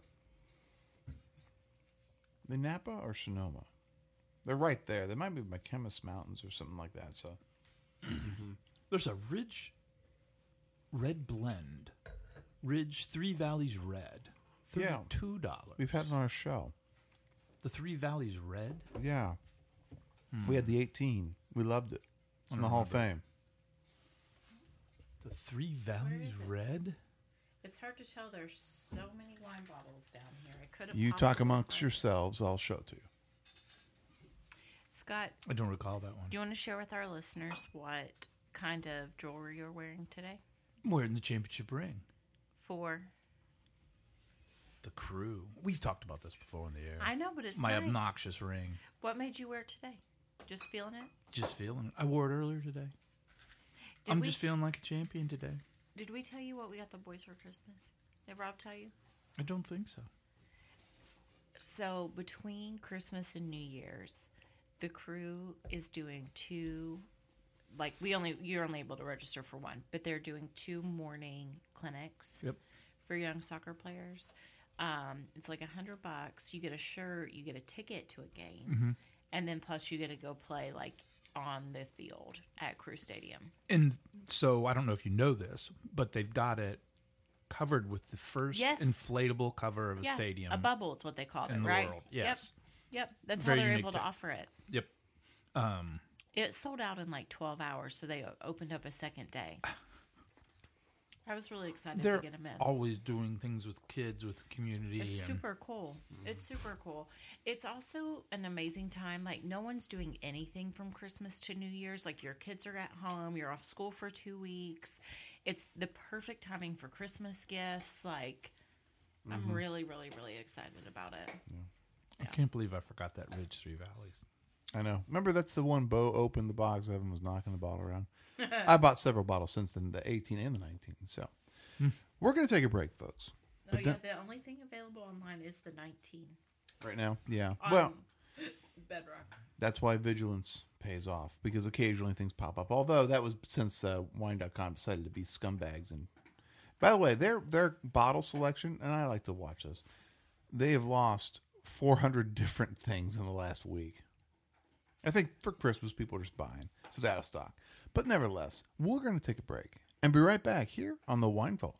they Napa or Sonoma. They're right there. They might be McKemis Mountains or something like that. So, There's a Ridge Red Blend. Ridge Three Valleys Red. Yeah. thirty-two dollars. we've had it on our show. The Three Valleys Red? Yeah, we had the eighteen. We loved it. It's in the Hall of Fame. The Three Valleys is it? Red? It's hard to tell. There's so many wine bottles down here. I could have. You talk amongst yourselves. I'll show it to you. Scott, I don't recall that one. do you want to share with our listeners what kind of jewelry you're wearing today? I'm wearing the championship ring. For The Crew. We've talked about this before in the air. I know, but it's My nice. obnoxious ring. What made you wear it today? Just feeling it? Just feeling it. I wore it earlier today. Did I'm we, just feeling like a champion today. Did we tell you what we got the boys for Christmas? Did Rob tell you? I don't think so. So between Christmas and New Year's, the Crew is doing two. Like we only you're only able to register for one, but they're doing two morning clinics Yep. for young soccer players. Um, it's like a hundred bucks. You get a shirt, you get a ticket to a game, Mm-hmm. and then plus you get to go play like on the field at Crew Stadium. And so I don't know if you know this, but they've got it covered with the first Yes. inflatable cover of a yeah, stadium a bubble is what they call it, in the right? world. Yes. Yep. Yep. That's Very how they're unique able to tech. offer it. Yep. Um, It sold out in like twelve hours, so they o- opened up a second day. I was really excited they're to get them in. always doing things with kids, with the community. It's and super cool. It's super cool. It's also an amazing time. Like, no one's doing anything from Christmas to New Year's. Like, your kids are at home. You're off school for two weeks. It's the perfect timing for Christmas gifts. Like, I'm really, really, really excited about it. I can't believe I forgot that Ridge Three Valleys. I know. Remember, that's the one Bo opened the box. Evan was knocking the bottle around. I bought several bottles since then, the eighteen and the nineteen. So we're going to take a break, folks. Oh, But yeah. then- The only thing available online is the nineteen. Right now, yeah. On Well, Bedrock. that's why vigilance pays off, because occasionally things pop up. Although that was since uh, wine dot com decided to be scumbags. And by the way, their their bottle selection, and I like to watch this, they have lost four hundred different things in the last week. I think for Christmas, people are just buying. So it's out of stock. But nevertheless, we're going to take a break and be right back here on the Wine Vault.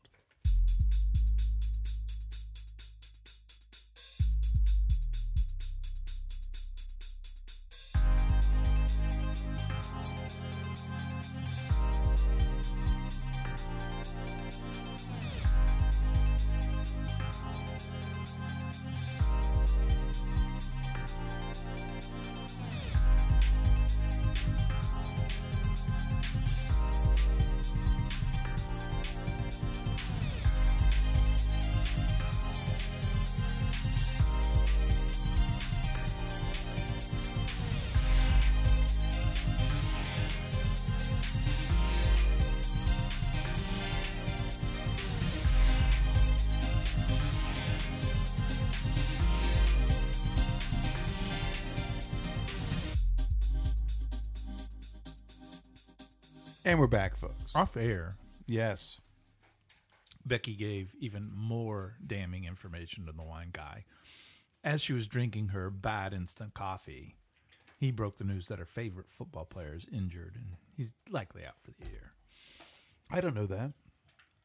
And we're back, folks. Off air, Yes. Becky gave even more damning information to the wine guy. As she was drinking her bad instant coffee, he broke the news that her favorite football player is injured and he's likely out for the year. I don't know that.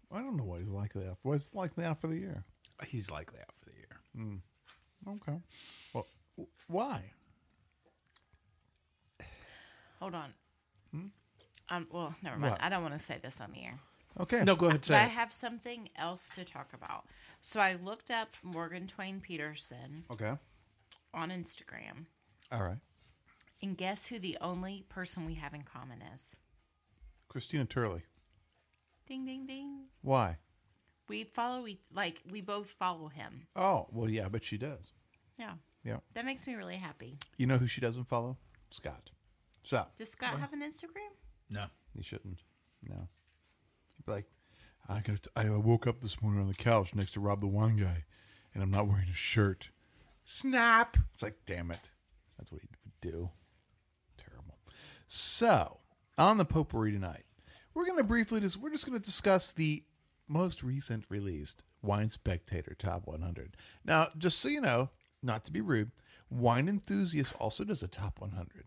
I don't know what he's likely out for. What's likely out for the year? He's likely out for the year. Okay. Well, w- why? Hold on. Um, well, never mind. What? I don't want to say this on the air. Okay. No, go ahead. But Say I it. have something else to talk about. So I looked up Morgan Twain Peterson Okay. on Instagram. All right. And guess who the only person we have in common is? Christina Turley. Ding, ding, ding. Why? We follow, we, like, we both follow him. Oh, well, yeah, but she does. Yeah. Yeah. That makes me really happy. You know who she doesn't follow? Scott. So, Does Scott have an Instagram? No. he shouldn't. No. He'd be like, I got. I woke up this morning on the couch next to Rob the Wine Guy, and I'm not wearing a shirt. Snap. It's like, damn it. That's what he would do. Terrible. So, on the potpourri tonight, we're going to briefly just, we're just going to discuss the most recent released Wine Spectator Top one hundred. Now, just so you know, not to be rude, Wine Enthusiast also does a Top one hundred.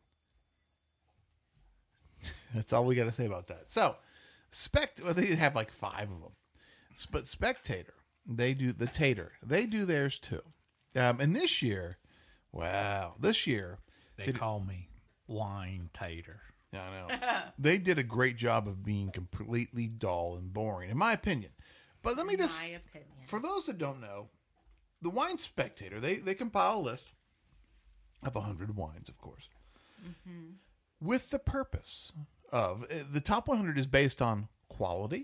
That's all we got to say about that. So, Spect, well, they have like five of them. But Spectator, they do the Tater. They do theirs too. Um, and this year, wow, this year, They It- call me Wine Tater. yeah, I know. They did a great job of being completely dull and boring, in my opinion. But let me just, My opinion. for those that don't know, the Wine Spectator, they, they compile a list of one hundred wines, of course, with the purpose of, uh, the top one hundred is based on quality,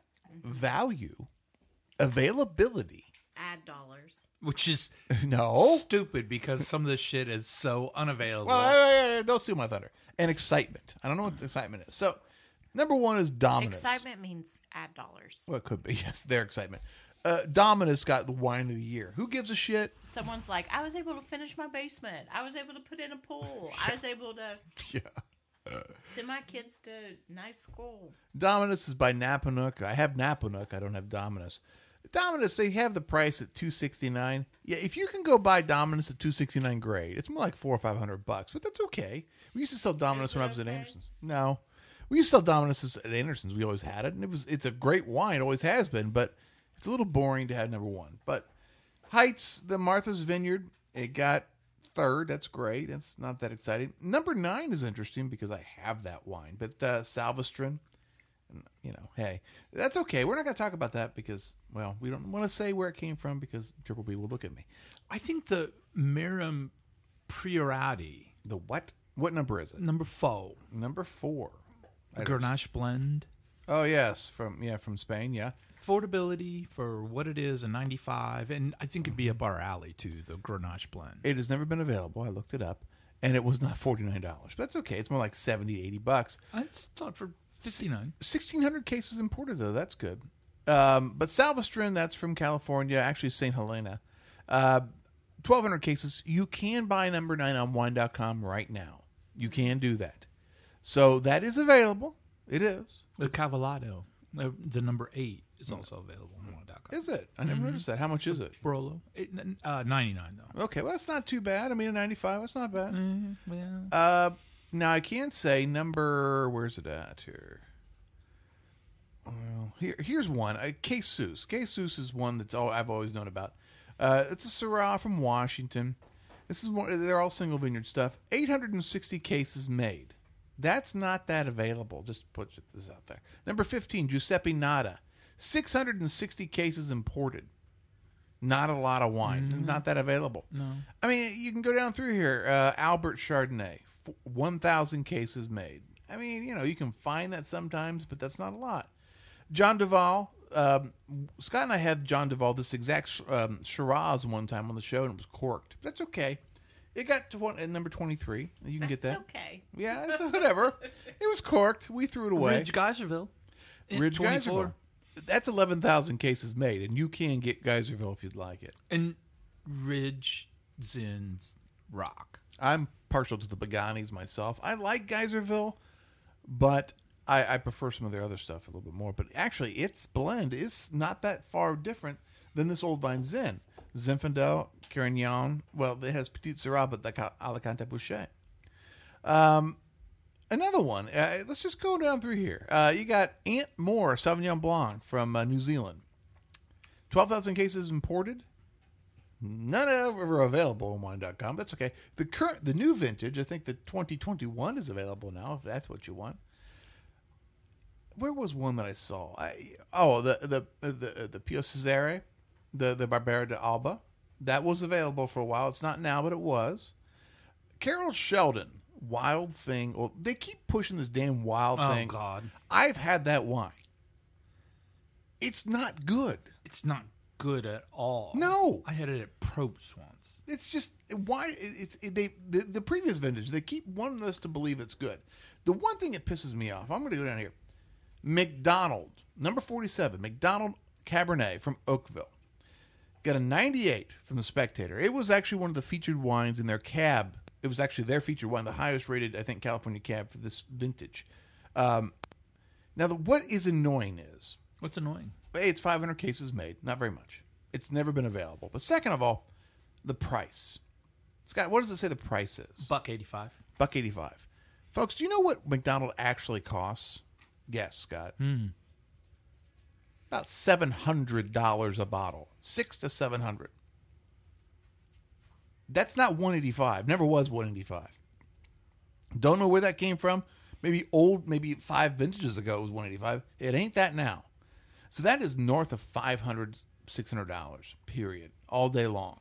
value, availability. Ad dollars. Which is No. stupid because some of this shit is so unavailable. Well, hey, hey, hey, don't steal my thunder. And excitement. I don't know what the excitement is. So, number one is Dominus. Excitement means ad dollars. Well, it could be. Yes, their excitement. Uh, Dominus got the wine of the year. Who gives a shit? Someone's like, I was able to finish my basement. I was able to put in a pool. I was able to Yeah. send my kids to nice school. Dominus is by Napanook. I have Napanook. I don't have Dominus. Dominus, they have the price at two sixty nine. Yeah, if you can go buy Dominus at two sixty nine, great. It's more like four or five hundred bucks, but that's okay. We used to sell Dominus Is when it I was at okay? Anderson's. No, we used to sell Dominus at Anderson's. We always had it, and it was it's a great wine. It always has been, but it's a little boring to have number one. But Heights, the Martha's Vineyard, it got third. That's great. It's not that exciting. Number nine is interesting because I have that wine, but uh, Salvestrin. You know, hey, that's okay. We're not going to talk about that because, well, we don't want to say where it came from because Triple B will look at me. I think the Miram Priorati, The what? What number is it? number four, Number four. I don't- Grenache blend. Oh yes, from yeah, from Spain. Yeah, Affordability for what it is, a ninety-five, and I think it'd be up our alley too, the Grenache blend. it has never been available. I looked it up, and it was not forty nine dollars. But that's okay. It's more like seventy, eighty bucks. I thought for fifty-nine. Sixteen hundred cases imported though. That's good. Um, but Salvestrin, that's from California, actually Saint Helena. Uh, twelve hundred cases. You can buy number nine on wine dot com right now. You can do that. So that is available. It is. The Cavallado, uh, the number eight, is also available on wine dot com. Is it? I never noticed that. How much is it? Brolo, it, uh, ninety-nine though. Okay, well that's not too bad. I mean, a ninety-five. That's not bad. Yeah. Uh, now I can say number. Where's it at here? Well, here, here's one. Uh, Jesus. Jesus is one that's all I've always known about. Uh, it's a Syrah from Washington. This is one. They're all single vineyard stuff. eight hundred sixty cases made. That's not that available. Just put this out there. Number fifteen, Giuseppe Nada. six hundred sixty cases imported. Not a lot of wine. Mm-hmm. Not that available. No. I mean, you can go down through here. Uh, Albert Chardonnay, f- one thousand cases made. I mean, you know, you can find that sometimes, but that's not a lot. John Duval. Um, Scott and I had John Duval, this exact sh- um, Shiraz one time on the show, and it was corked. That's okay. It got to one, at number twenty-three. You can get That's that. okay. Yeah, it's whatever. It was corked. We threw it away. Ridge Geyserville. in Ridge twenty-four. Geyserville. That's eleven thousand cases made, and you can get Geyserville if you'd like it. And Ridge Zins Rock. I'm partial to the Paganis myself. I like Geyserville, but I, I prefer some of their other stuff a little bit more. But actually, its blend is not that far different than this Old Vine Zin. Zinfandel, Carignan. Well, it has Petit Syrah, but like Alicante Boucher. Um, Another one. Uh, let's just go down through here. Uh, you got Aunt Moore Sauvignon Blanc from uh, New Zealand. twelve thousand cases imported. None ever available on wine dot com. That's okay. The current, the new vintage, I think the twenty twenty-one is available now, if that's what you want. Where was one that I saw? I, oh, the the the the Pio Cesare, the the Barbera de Alba. That was available for a while. It's not now, but it was. Carol Sheldon, Wild Thing. Well, they keep pushing this damn Wild Oh, Thing. God. I've had that wine. It's not good. It's not good at all. No. I had it at Probst once. It's just why it's it, they the, the previous vintage. They keep wanting us to believe it's good. The one thing that pisses me off. I'm going to go down here. McDonald, number forty-seven, McDonald Cabernet from Oakville. Got a ninety-eight from the Spectator. It was actually one of the featured wines in their cab. It was actually their featured wine, the highest rated, I think, California cab for this vintage. Um, now, the, what is annoying is, What's annoying? A, it's five hundred cases made. Not very much. It's never been available. But second of all, the price. Scott, what does it say the price is? Buck eighty-five. Buck eighty-five. Folks, do you know what McDonald actually costs? Guess, Scott. Hmm. About seven hundred dollars a bottle. Six to seven hundred. That's not one eighty-five. Never was one eighty-five. Don't know where that came from. Maybe old, maybe five vintages ago it was one eighty-five. It ain't that now. So that is north of five hundred, six hundred dollars, period, all day long.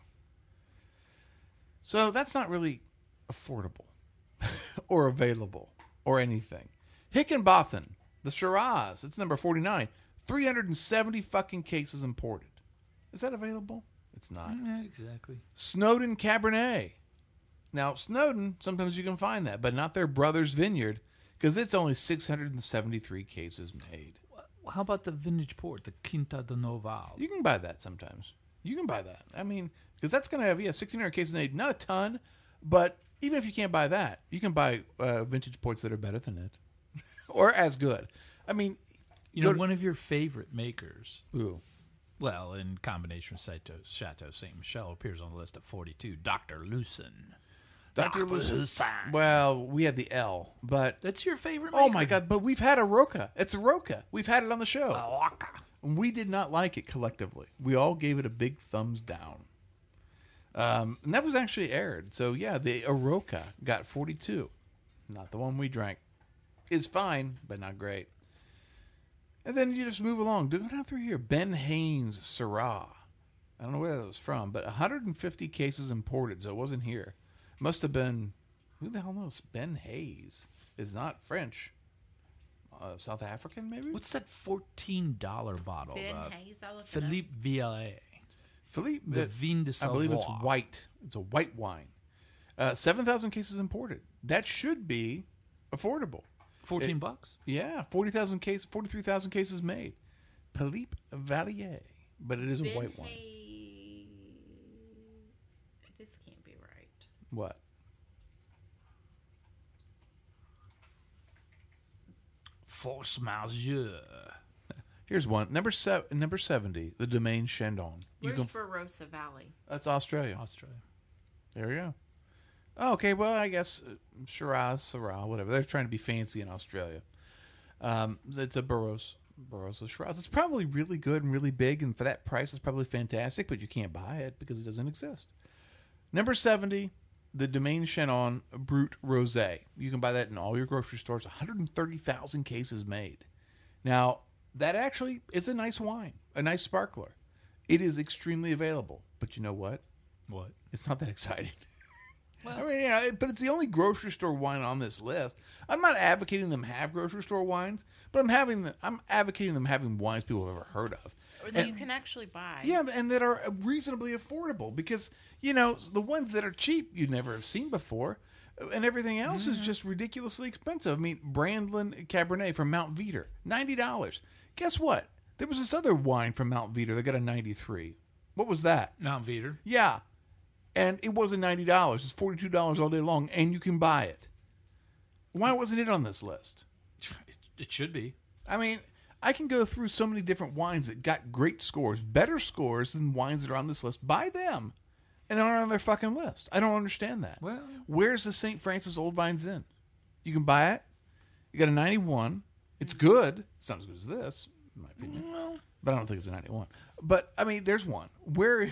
So that's not really affordable or available or anything. Hickenbotham, the Shiraz, it's number forty-nine. three hundred seventy fucking cases imported. Is that available? It's not. Not exactly. Snowden Cabernet. Now, Snowden, sometimes you can find that, but not their brother's vineyard, because it's only six hundred seventy-three cases made. How about the vintage port, the Quinta de Noval? You can buy that sometimes. You can buy that. I mean, because that's going to have, yeah, sixteen hundred cases made. Not a ton, but even if you can't buy that, you can buy uh, vintage ports that are better than it. Or as good. I mean, You know, go to- one of your favorite makers, ooh. well, in combination with Chateau, Chateau Saint Michel, appears on the list at forty-two, Doctor Lucen. Doctor Lucen. Well, we had the L, but That's your favorite oh maker? my god! But we've had a Roca. It's a Roca. We've had it on the show. Waka. And we did not like it collectively. We all gave it a big thumbs down. Um, and that was actually aired. So yeah, the Aroca got forty-two. Not the one we drank. It's fine, but not great. And then you just move along. Go down through here. Ben Haynes Syrah. I don't know where that was from, but one hundred fifty cases imported, so it wasn't here. Must have been, who the hell knows? Ben Hayes is not French. Uh, South African, maybe? What's that fourteen dollar bottle Ben of Hayes, I looked it up. Philippe Vialet? Philippe, The uh, Vin de I believe it's Savoie. white. It's a white wine. Uh, seven thousand cases imported. That should be affordable. fourteen It- bucks? Yeah, forty thousand cases, forty-three thousand cases made. Philippe Valier, but it is a Ben white wine. Hay- This can't be right. What? Force Majeure. Here's one. Number seven, number seventy, the Domaine Chandon. You Where's can, Barossa Valley? that's Australia. Australia. There we go. Oh, okay, well, I guess uh, Shiraz, Syrah, whatever. They're trying to be fancy in Australia. Um, it's a Barossa, Barossa Shiraz. It's probably really good and really big, and for that price, it's probably fantastic, but you can't buy it because it doesn't exist. Number seventy, the Domaine Chandon Brut Rosé. You can buy that in all your grocery stores. one hundred thirty thousand cases made. Now, that actually is a nice wine, a nice sparkler. It is extremely available, but you know what? What? It's not that exciting. I mean, yeah, but it's the only grocery store wine on this list. I'm not advocating them have grocery store wines, but I'm having the, I'm advocating them having wines people have ever heard of. Or that And- you can actually buy. Yeah, and that are reasonably affordable because, you know, the ones that are cheap you never have seen before, and everything else is just ridiculously expensive. I mean, Brandlin Cabernet from Mount Veeder, ninety dollars. Guess what? There was this other wine from Mount Veeder that got a ninety-three. What was that? Mount Veeder. Yeah. And it wasn't ninety dollars. It's forty-two dollars all day long, and you can buy it. Why wasn't it on this list? It, it should be. I mean, I can go through so many different wines that got great scores, better scores than wines that are on this list. Buy them and aren't on their fucking list. I don't understand that. Well- where's the Saint Francis Old Vines Inn? You can buy it. You got a ninety-one. It's good. It's not as good as this, in my opinion. But I don't think it's a ninety-one. But, I mean, there's one. Where...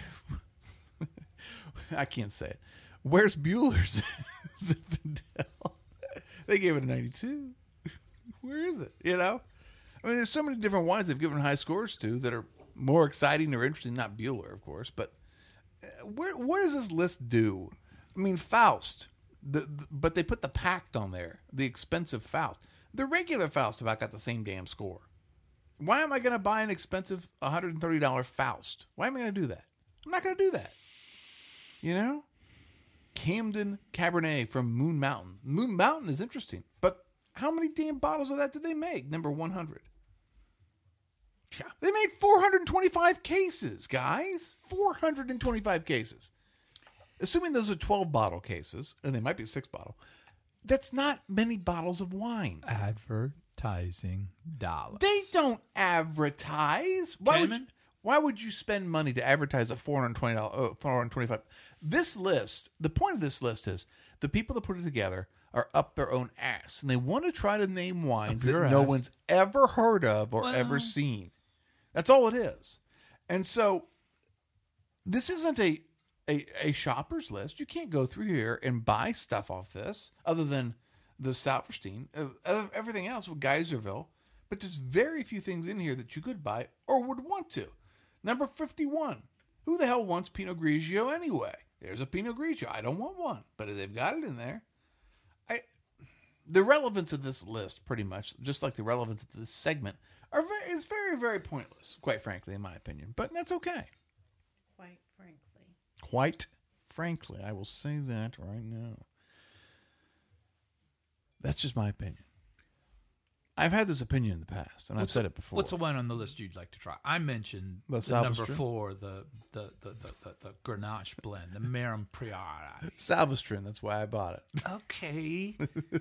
I can't say it. Where's Bueller's Zinfandel? They gave it a ninety-two. Where is it? You know? I mean, there's so many different wines they've given high scores to that are more exciting or interesting. Not Bueller, of course. But where, what does this list do? I mean, Faust. The, the, but they put the Pact on there. The expensive Faust. The regular Faust about got the same damn score. Why am I going to buy an expensive one hundred thirty dollars Faust? Why am I going to do that? I'm not going to do that. You know? Camden Cabernet from Moon Mountain. Moon Mountain is interesting, but how many damn bottles of that did they make? Number one hundred. Yeah. They made four hundred twenty-five cases, guys. four hundred twenty-five cases. Assuming those are twelve bottle cases, and they might be six bottle, that's not many bottles of wine. Advertising dollars. They don't advertise. Why would, you, Cayman? why would you spend money to advertise a four hundred twenty dollars, uh, four hundred twenty-five dollars? This list, the point of this list is the people that put it together are up their own ass, and they want to try to name wines that your no ass. one's ever heard of or Well. ever seen. That's all it is. And so this isn't a, a, a shopper's list. You can't go through here and buy stuff off this other than the Salverstein, uh, everything else with Geyserville. But there's very few things in here that you could buy or would want to. Number fifty-one. Who the hell wants Pinot Grigio anyway? There's a Pinot Grigio. I don't want one, but they've got it in there. I, the relevance of this list, pretty much, just like the relevance of this segment, are very, is very, very pointless, quite frankly, in my opinion. But that's okay. Quite frankly. Quite frankly, I will say that right now. That's just my opinion. I've had this opinion in the past, and I've said it before. What's the one on the list you'd like to try? I mentioned The the number Salvestrin? four, the the the, the, the, the Grenache blend, the Marum Priori. Salvestrin? That's why I bought it. Okay.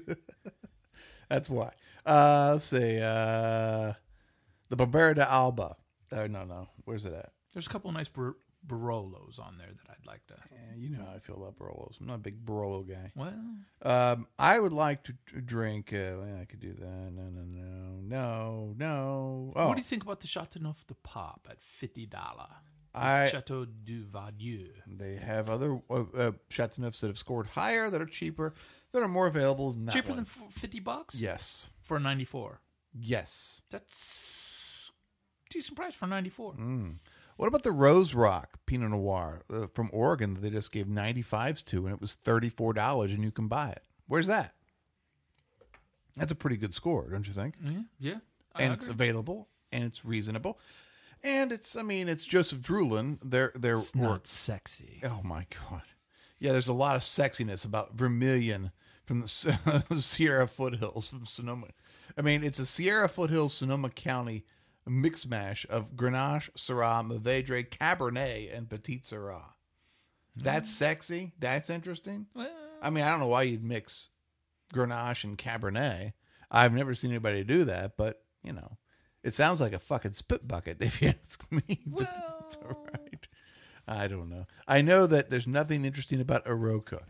That's why. Uh, let's see. Uh, the Barbera de Alba. Uh, no, no. Where's it at? There's a couple of nice Bar- Barolos on there that I'd like to. Yeah, you know how I feel about Barolos. I'm not a big Barolo guy. Well, Um, I would like to t- drink. Uh, well, I could do that. No, no, no, no, no. Oh, what do you think about the Chateauneuf de Pape at fifty dollars? I. Chateau du Vadieu. They have other uh, uh, Chateauneufs that have scored higher, that are cheaper, that are more available. Than that Cheaper one. than f- fifty bucks? Yes. For a ninety-four. Yes. That's decent price for ninety-four. Mm. What about the Rose Rock Pinot Noir uh, from Oregon that they just gave ninety-fives to, and it was thirty-four dollars, and you can buy it? Where's that? That's a pretty good score, don't you think? Yeah, yeah. I And it's agree. available, and it's reasonable, and it's, I mean, it's Joseph Drulin. They're, they're, It's not sexy. oh my God. Yeah, there's a lot of sexiness about Vermilion from the Sierra Foothills from Sonoma. I mean, it's a Sierra Foothills, Sonoma County mix mash of Grenache, Syrah, Mourvedre, Cabernet, and Petit Syrah. That's sexy. That's interesting. Well, I mean, I don't know why you'd mix Grenache and Cabernet. I've never seen anybody do that, but, you know, it sounds like a fucking spit bucket if you ask me. But that's all right. I don't know. I know that there's nothing interesting about Aroca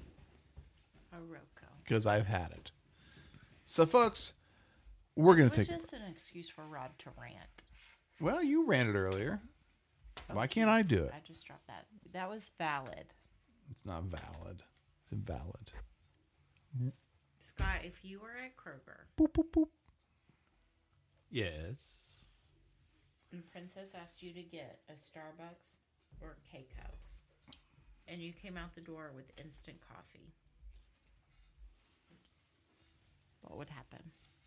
Oroco. because I've had it. So, folks, we're going It to was take... just an excuse for Rod to rant. Well, you ranted earlier. Why can't I do it? I just dropped that. That was valid. It's not valid. It's invalid. Scott, if you were at Kroger Boop, boop, boop. yes. and Princess asked you to get a Starbucks or K-Cups, and you came out the door with instant coffee, what would happen?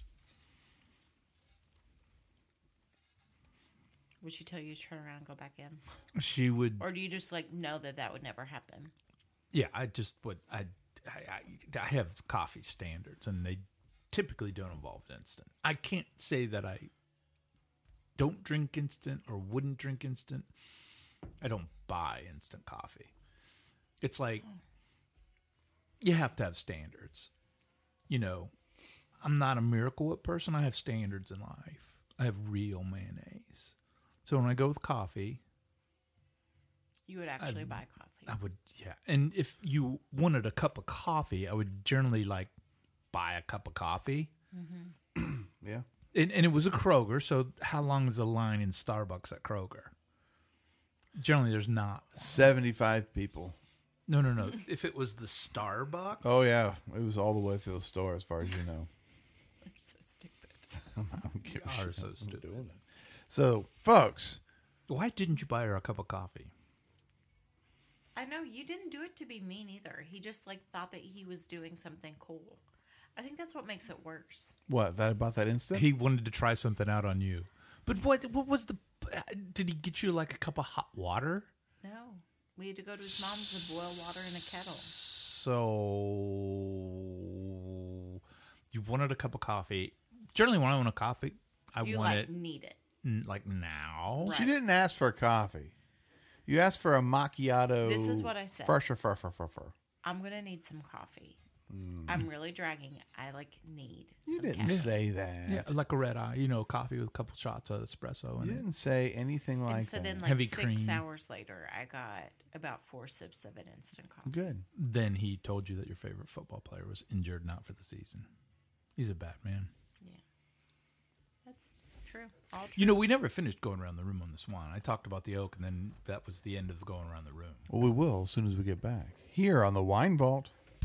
Would she tell you to turn around and go back in? She would. Or do you just like know that that would never happen? Yeah, I just would. I, I, I, I have coffee standards, and they typically don't involve instant. I can't say that I don't drink instant or wouldn't drink instant. I don't buy instant coffee. It's like you have to have standards. You know, I'm not a Miracle Whip person. I have standards in life. I have real mayonnaise. So when I go with coffee, You would actually buy coffee. I would, yeah. And if you wanted a cup of coffee, I would generally like buy a cup of coffee. Yeah. And, and it was a Kroger, so how long is the line in Starbucks at Kroger? Generally, there's not. seventy-five people. No, no, no. If it was the Starbucks. Oh, yeah. It was all the way through the store, as far as you know. I'm so stupid. I don't give a You shit. are so I'm stupid. doing it. So, folks, Why didn't you buy her a cup of coffee? I know you didn't do it to be mean either. He just like thought that he was doing something cool. I think that's what makes it worse. what, that about that instant? He wanted to try something out on you. But what what was the... Did he get you like a cup of hot water? No. We had to go to his mom's and boil water in a kettle. So... You wanted a cup of coffee. Generally, when I want a coffee, I You want like it need it. n- like now. Right. She didn't ask for a coffee. You asked for a macchiato. This is what I said. Fur, fur, fur, fur, fur, fur. I'm gonna need some coffee. I'm really dragging. I like need. You some didn't caffeine. say that. Yeah, like a red eye. You know, coffee with a couple shots of espresso. You And didn't say anything like And so that. then, like Heavy six cream. hours later, I got about four sips of an instant coffee. Good. then he told you that your favorite football player was injured and out for the season. He's a bad man. Yeah, that's true. All true. You know, we never finished going around the room on this one. I talked about the oak, and then that was the end of going around the room. Well, we will as soon as we get back. Here on the Wine Vault.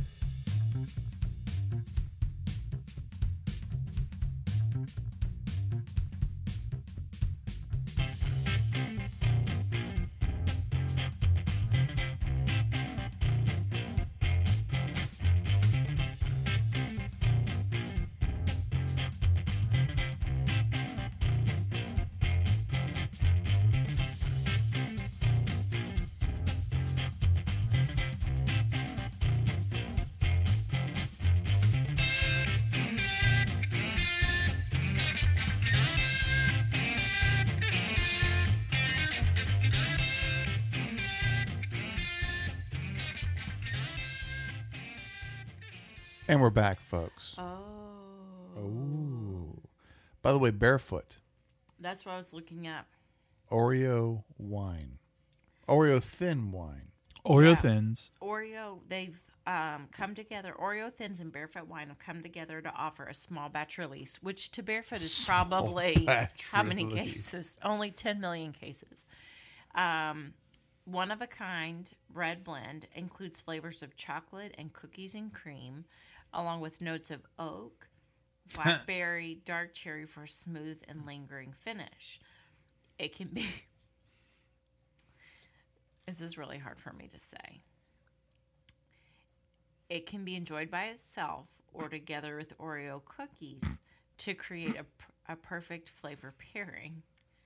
And we're back, folks. Oh, Ooh. By the way, Barefoot. that's what I was looking at. Oreo wine. Oreo thin wine. Oreo Yeah. Thins. Oreo, they've um, come together. Oreo Thins and Barefoot Wine have come together to offer a small batch release, which to Barefoot is probably batch how many release. cases? Only ten million cases. Um, one of a kind red blend includes flavors of chocolate and cookies and cream, along with notes of oak, blackberry, dark cherry for a smooth and lingering finish. It can be. This is really hard for me to say. It can be enjoyed by itself or together with Oreo cookies to create a, a perfect flavor pairing.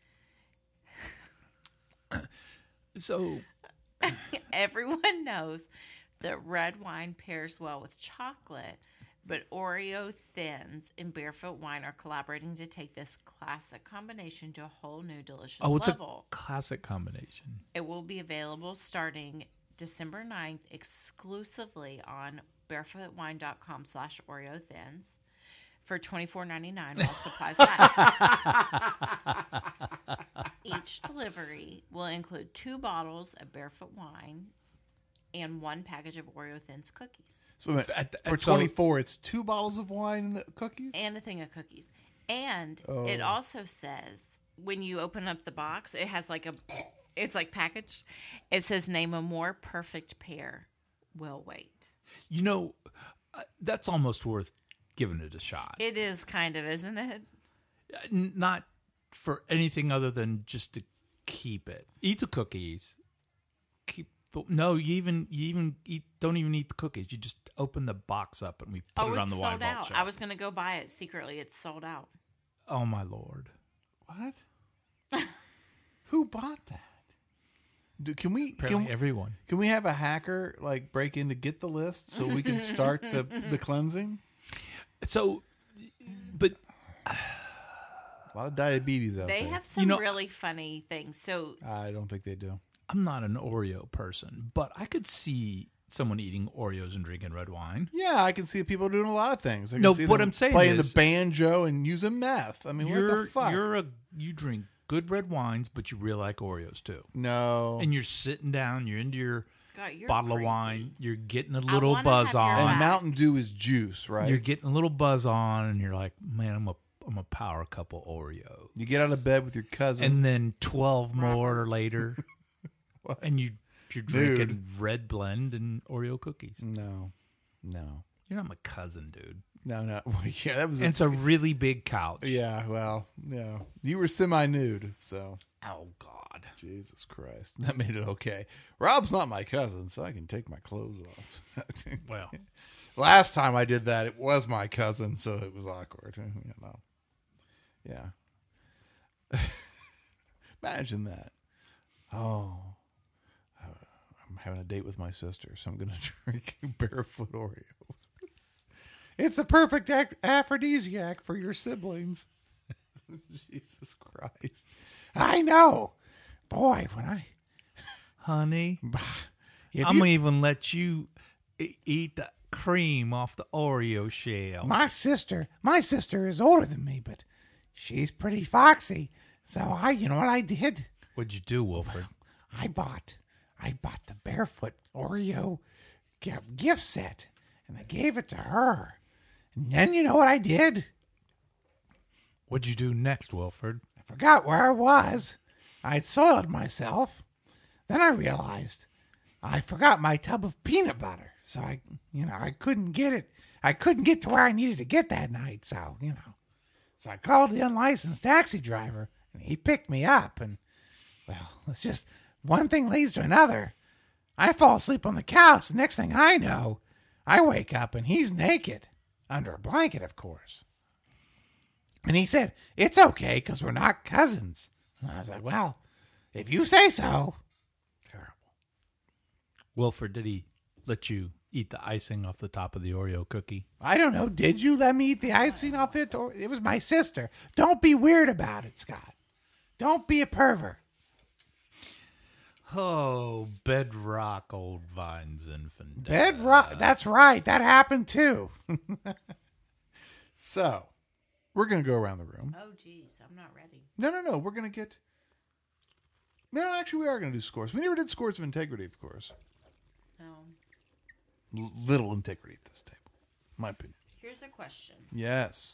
So, Everyone knows that red wine pairs well with chocolate, but Oreo Thins and Barefoot Wine are collaborating to take this classic combination to a whole new delicious oh, it's level. a classic combination. It will be available starting December ninth exclusively on barefootwine.com slash Oreo Thins for twenty-four ninety-nine while supplies last. Each delivery will include two bottles of Barefoot Wine and one package of Oreo Thins cookies. So wait, At- for at- so- twenty-four, it's two bottles of wine and the cookies? And a thing of cookies. And Oh. it also says when you open up the box, it has like a, it's like packaged. It says name a more perfect pair. We'll wait. You know, uh, that's almost worth giving it a shot. It is kind of, isn't it? N- Not for anything other than just to keep it. Eat the cookies. Keep the, no, you even you even eat. Don't even eat the cookies. You just open the box up and we put oh, it on it's the sold wine vault out. shelf. I was going to go buy it secretly. It's sold out. Oh my lord! What? Who bought that? Do, can we Apparently, can, everyone. can we have a hacker like break in to get the list so we can start the the cleansing? So, but A lot of diabetes out They there. have some You know- really funny things. So I don't think they do. I'm not an Oreo person, but I could see someone eating Oreos and drinking red wine. Yeah, I can see people doing a lot of things. I can No, see what them I'm saying playing is- the banjo and using meth. I mean, what You're the fuck? you're a you drink good red wines, but you really like Oreos too. no, And you're sitting down, you're into your Scott, you're bottle crazy. of wine, you're getting a little wanna buzz have your on. and back. Mountain Dew is juice, right? You're getting a little buzz on, and you're like, man, I'm a, I'm a power couple Oreo. You get out of bed with your cousin. And then twelve more later, and you you're drinking Dude. Red Blend and Oreo cookies. no, no, You're not my cousin, dude. no, no. Yeah, that was. And A, it's a really big couch. yeah, well, yeah. You were semi-nude, so Oh God. Jesus Christ, that made it okay. Rob's not my cousin, so I can take my clothes off. Well, Last time I did that, it was my cousin, so it was awkward. You know, yeah. Imagine that. Oh, I'm having a date with my sister, so I'm going to drink barefoot Oreos. It's the perfect ac- aphrodisiac for your siblings. Jesus Christ. I know. Boy, when I... honey, if I'm you- gonna even let you e- eat the cream off the Oreo shell. My sister, my sister is older than me, but she's pretty foxy. So I, you know what I did? What'd you do, Wilfred? I bought, I bought the Barefoot Oreo gi- gift set, and I gave it to her. And then you know what I did? What'd you do next, Wilfred? I forgot where I was. I'd soiled myself. Then I realized I forgot my tub of peanut butter. So I, you know, I couldn't get it. I couldn't get to where I needed to get that night. So, you know, so I called the unlicensed taxi driver and he picked me up. And, well, it's just one thing leads to another. I fall asleep on the couch. The next thing I know, I wake up and he's naked under a blanket, of course. And he said, it's okay because we're not cousins. And I was like, well, if you say so. Terrible. Wilfred, did he let you eat the icing off the top of the Oreo cookie? I don't know. Did you let me eat the icing off it? Or it was my sister. Don't be weird about it, Scott. Don't be a pervert. Oh, bedrock old vines infant. Bedrock. That's right. That happened too. So, we're going to go around the room. Oh, geez, I'm not ready. No, no, no. We're going to get... No, actually, we are going to do scores. We never did scores of integrity, of course. No. L- little integrity at this table, in my opinion. Here's a question. Yes.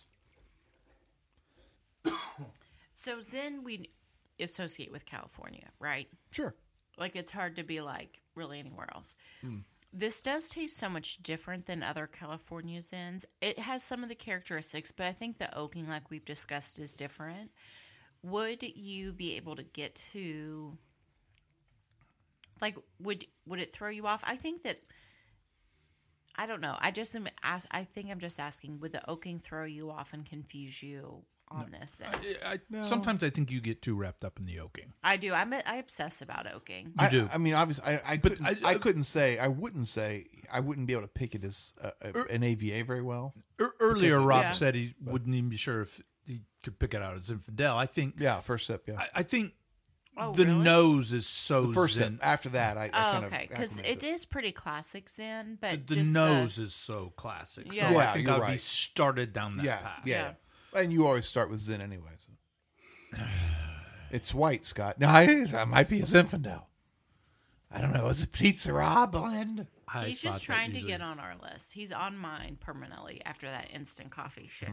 So Zen, we associate with California, right? Sure. Like it's hard to be like really anywhere else. This does taste so much different than other California Zens. It has some of the characteristics, but I think the oaking, like we've discussed, is different. Would you be able to get to, like, would would it throw you off? I think that, I don't know. I just am, ask, I think I'm just asking, would the oaking throw you off and confuse you on this? And I, I, Sometimes I think you get too wrapped up in the oaking. I do. I'm, I obsess about oaking. I do. I mean, obviously, I, I, But couldn't, I- I, couldn't say, I wouldn't say, I wouldn't be able to pick it as a, a, an A V A very well. Er, earlier, Because- Rob Yeah. said he wouldn't even be sure if he could pick it out as infidel. I think. Yeah, first sip, yeah. I, I think Oh, the really? nose is so the first zen. sip. After that, I, I Oh, kind of... okay. Because acclimated it is pretty classic Zen, The, but the just nose is so classic. Yeah. So Yeah, I think you're I would be right. started down that Yeah, path. yeah, yeah. And you always start with Zen anyway. So. It's white, Scott. No, it is. I might be a Zinfandel. I don't know. Is it Pizza Rob blend? I He's thought just that trying to usually- get on our list. He's on mine permanently after that instant coffee shit.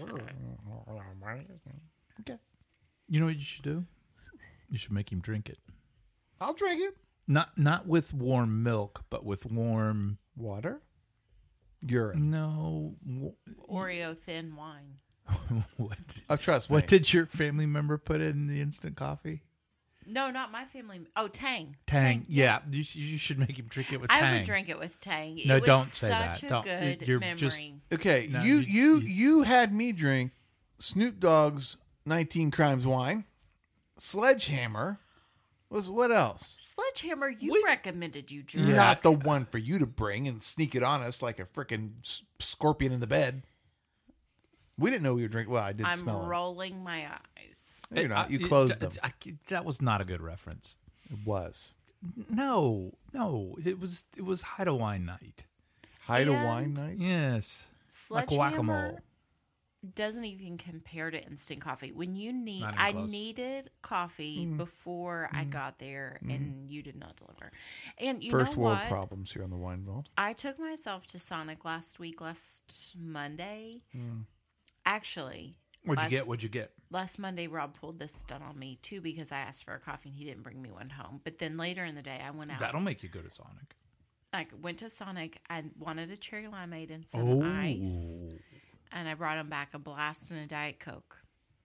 Okay. You know what you should do? You should make him drink it. I'll drink it. Not not with warm milk, but with warm. Water? Urine. No. w- Oreo thin wine. what? Oh, trust me. What did your family member put in the instant coffee? No, not my family. Oh, Tang. Tang. Yeah, you, sh- you should make him drink it with I Tang. would drink it with Tang. No, it was don't say such that. a Don't. good You're memory. just- Okay, No, you, you- you you- you had me drink Snoop Dogg's nineteen Crimes wine. Sledgehammer was what else? Sledgehammer, you We- recommended you drink. Yeah. Not the one for you to bring and sneak it on us like a freaking s- scorpion in the bed. We didn't know we were drinking. Well, I did I'm smell rolling my eyes. it. You're not. You I- closed it- them. I- that was not a good reference. It was. No, no, it was it was Hide Wine night. Hide a And- wine night? Yes, like Sledgehammer whack-a-mole. doesn't even compare to instant coffee. When you need, Not even I close. needed coffee Mm. before I got there, and you did not deliver. And you First know world what? problems here on the Wine Vault. I took myself to Sonic last week, last Monday. Mm. Actually, What'd last, you get? What'd you get? Last Monday, Rob pulled this stunt on me too because I asked for a coffee and he didn't bring me one home. But then later in the day, I went out. That'll make you go to Sonic. I went to Sonic. I wanted a cherry limeade and some ice, and I brought him back a blast and a Diet Coke.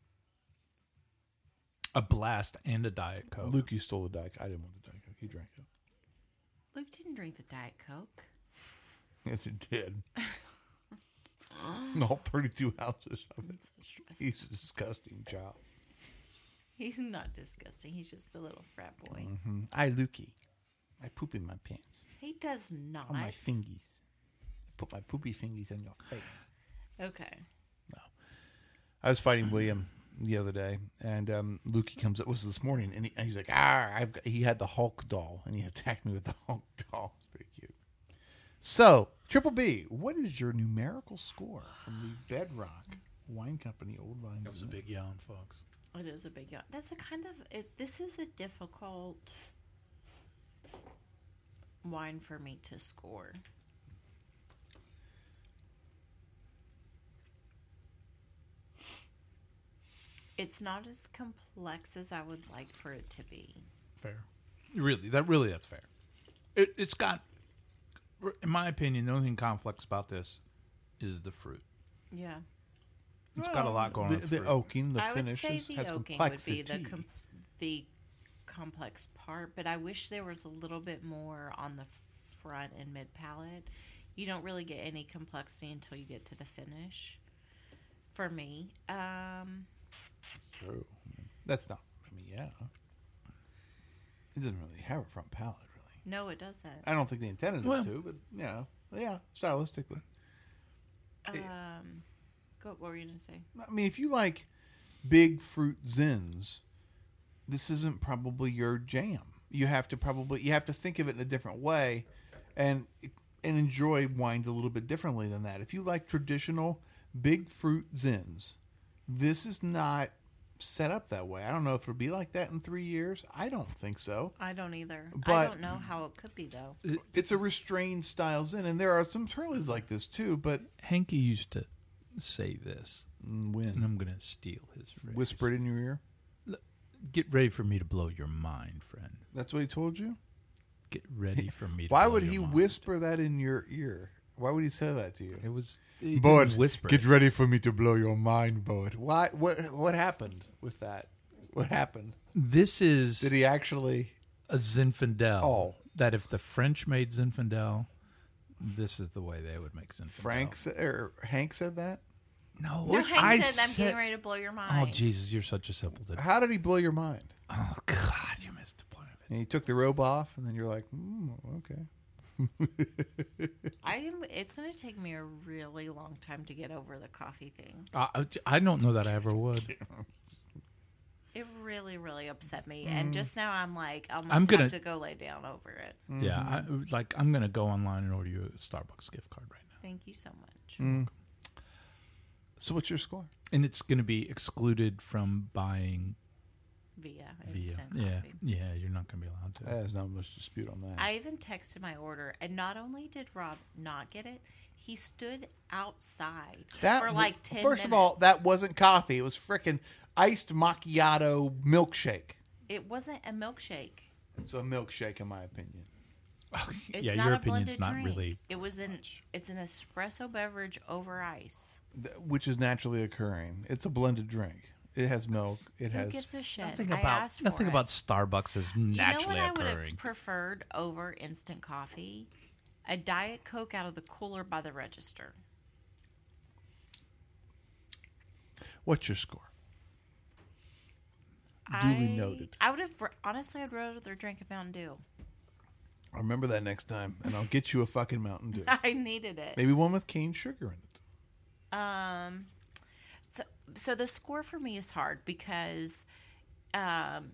A blast and a Diet Coke. Lukey stole the Diet Coke. I didn't want the Diet Coke. He drank it. Luke didn't drink the Diet Coke. Yes, he did. All thirty-two ounces of it. So stressed. He's a disgusting child. He's not disgusting. He's just a little frat boy. Mm-hmm. I, Lukey, I poop in my pants. He does not. On my fingies. Put my poopy fingies on your face. Okay. I was fighting William the other day, and um, Lukey comes up. This was this morning, and, he, and he's like, "Ah!" I've got, he had the Hulk doll, and he attacked me with the Hulk doll. It's pretty cute. So, Triple B, what is your numerical score from the Bedrock Wine Company Old Vines? That was a big yawn, folks. It is a big yawn. That's a kind of. It, this is a difficult wine for me to score. It's not as complex as I would like for it to be. Fair. Really, that really that's fair. It, it's got, in my opinion, the only thing complex about this is the fruit. Yeah. It's got a lot going the, on. With the fruit. oaking, the I would finishes, say the has oaking would complexity. be the com- the complex part, but I wish there was a little bit more on the front and mid palate. You don't really get any complexity until you get to the finish. For me, um, True. That's not. I mean, yeah. It doesn't really have a front palate, really. no, it doesn't. I don't think they intended Well- it to, but yeah, yeah, stylistically. Um, go. What were you gonna say? I mean, if you like big fruit zins, this isn't probably your jam. You have to probably you have to think of it in a different way, and and enjoy wines a little bit differently than that. If you like traditional big fruit zins, this is not set up that way. I don't know if it'll be like that in three years. I don't think so. I don't either. I But- don't know how it could be though. It's a restrained style zin, and there are some Turleys like this too. But Hanky used to say this, and when I'm going to steal his phrase. whisper it in your ear, Get ready for me to blow your mind, friend. that's what he told you. Get ready for me to Why blow would your he mind. whisper that in your ear? Why would he say that to you? It was he Bud, didn't whisper. get it. ready for me to blow your mind, Bud. Why? What? What happened with that? What happened? This is Did he actually? a Zinfandel. Oh. That if the French made Zinfandel, this is the way they would make Zinfandel. Frank sa- or Hank said that. No, No, Hank I said, "I'm said- getting ready to blow your Oh, mind." Jesus, you're such a simpleton. How did he blow your mind? Oh, God, you missed the point of it. And he took the robe off, and then you're like, mm, okay. I am. It's going to take me a really long time to get over the coffee thing. Uh, I don't know that I ever would. It really, really upset me, and just now I'm like, I almost I'm gonna- have to go lay down over it. Yeah, I, like I'm gonna go online and order you a Starbucks gift card right now, Thank you so much. Mm. So what's your score? and it's gonna be excluded from buying Via via. instant Yeah, coffee. yeah, you're not gonna be allowed to. There's not much dispute on that. I even texted my order, and not only did Rob not get it, he stood outside that for like ten First minutes. of all, that wasn't coffee. It was frickin' iced macchiato milkshake. It wasn't a milkshake. It's a milkshake, in my opinion. It's yeah, not your a opinion's blended not drink. really. It was an. It's an espresso beverage over ice. Th- Which is naturally occurring. It's a blended drink. It has milk. It Who has. gives a shit? Nothing I about asked nothing for about it. Starbucks is naturally You know what I would occurring. have preferred over instant coffee? A Diet Coke out of the cooler by the register. What's your score? Duly I, noted. I would have honestly. I'd rather drink a Mountain Dew. I'll remember that next time, and I'll get you a fucking Mountain Dew. I needed it. Maybe one with cane sugar in it. Um, so so the score for me is hard because, um,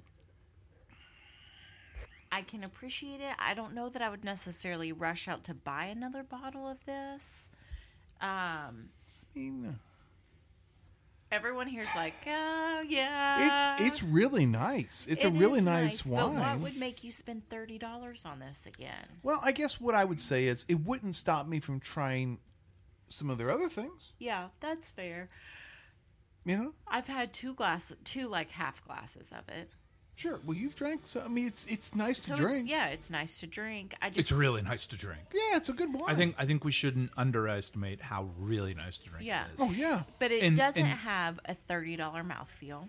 I can appreciate it. I don't know that I would necessarily rush out to buy another bottle of this. Um, I mean, everyone here's like, oh yeah, it's it's really nice. It's a It really is nice, wine. But what would make you spend thirty dollars on this again? Well, I guess what I would say is it wouldn't stop me from trying some of their other things. Yeah, that's fair. You know, I've had two glasses, two like half glasses of it. sure. Well, you've drank, so I mean, it's it's nice So to drink. it's, yeah, it's nice to drink. I just It's really nice to drink. Yeah, it's a good wine. I think I think we shouldn't underestimate how really nice to drink Yeah. it is. Oh yeah. but it and- doesn't and- have a thirty dollar mouthfeel.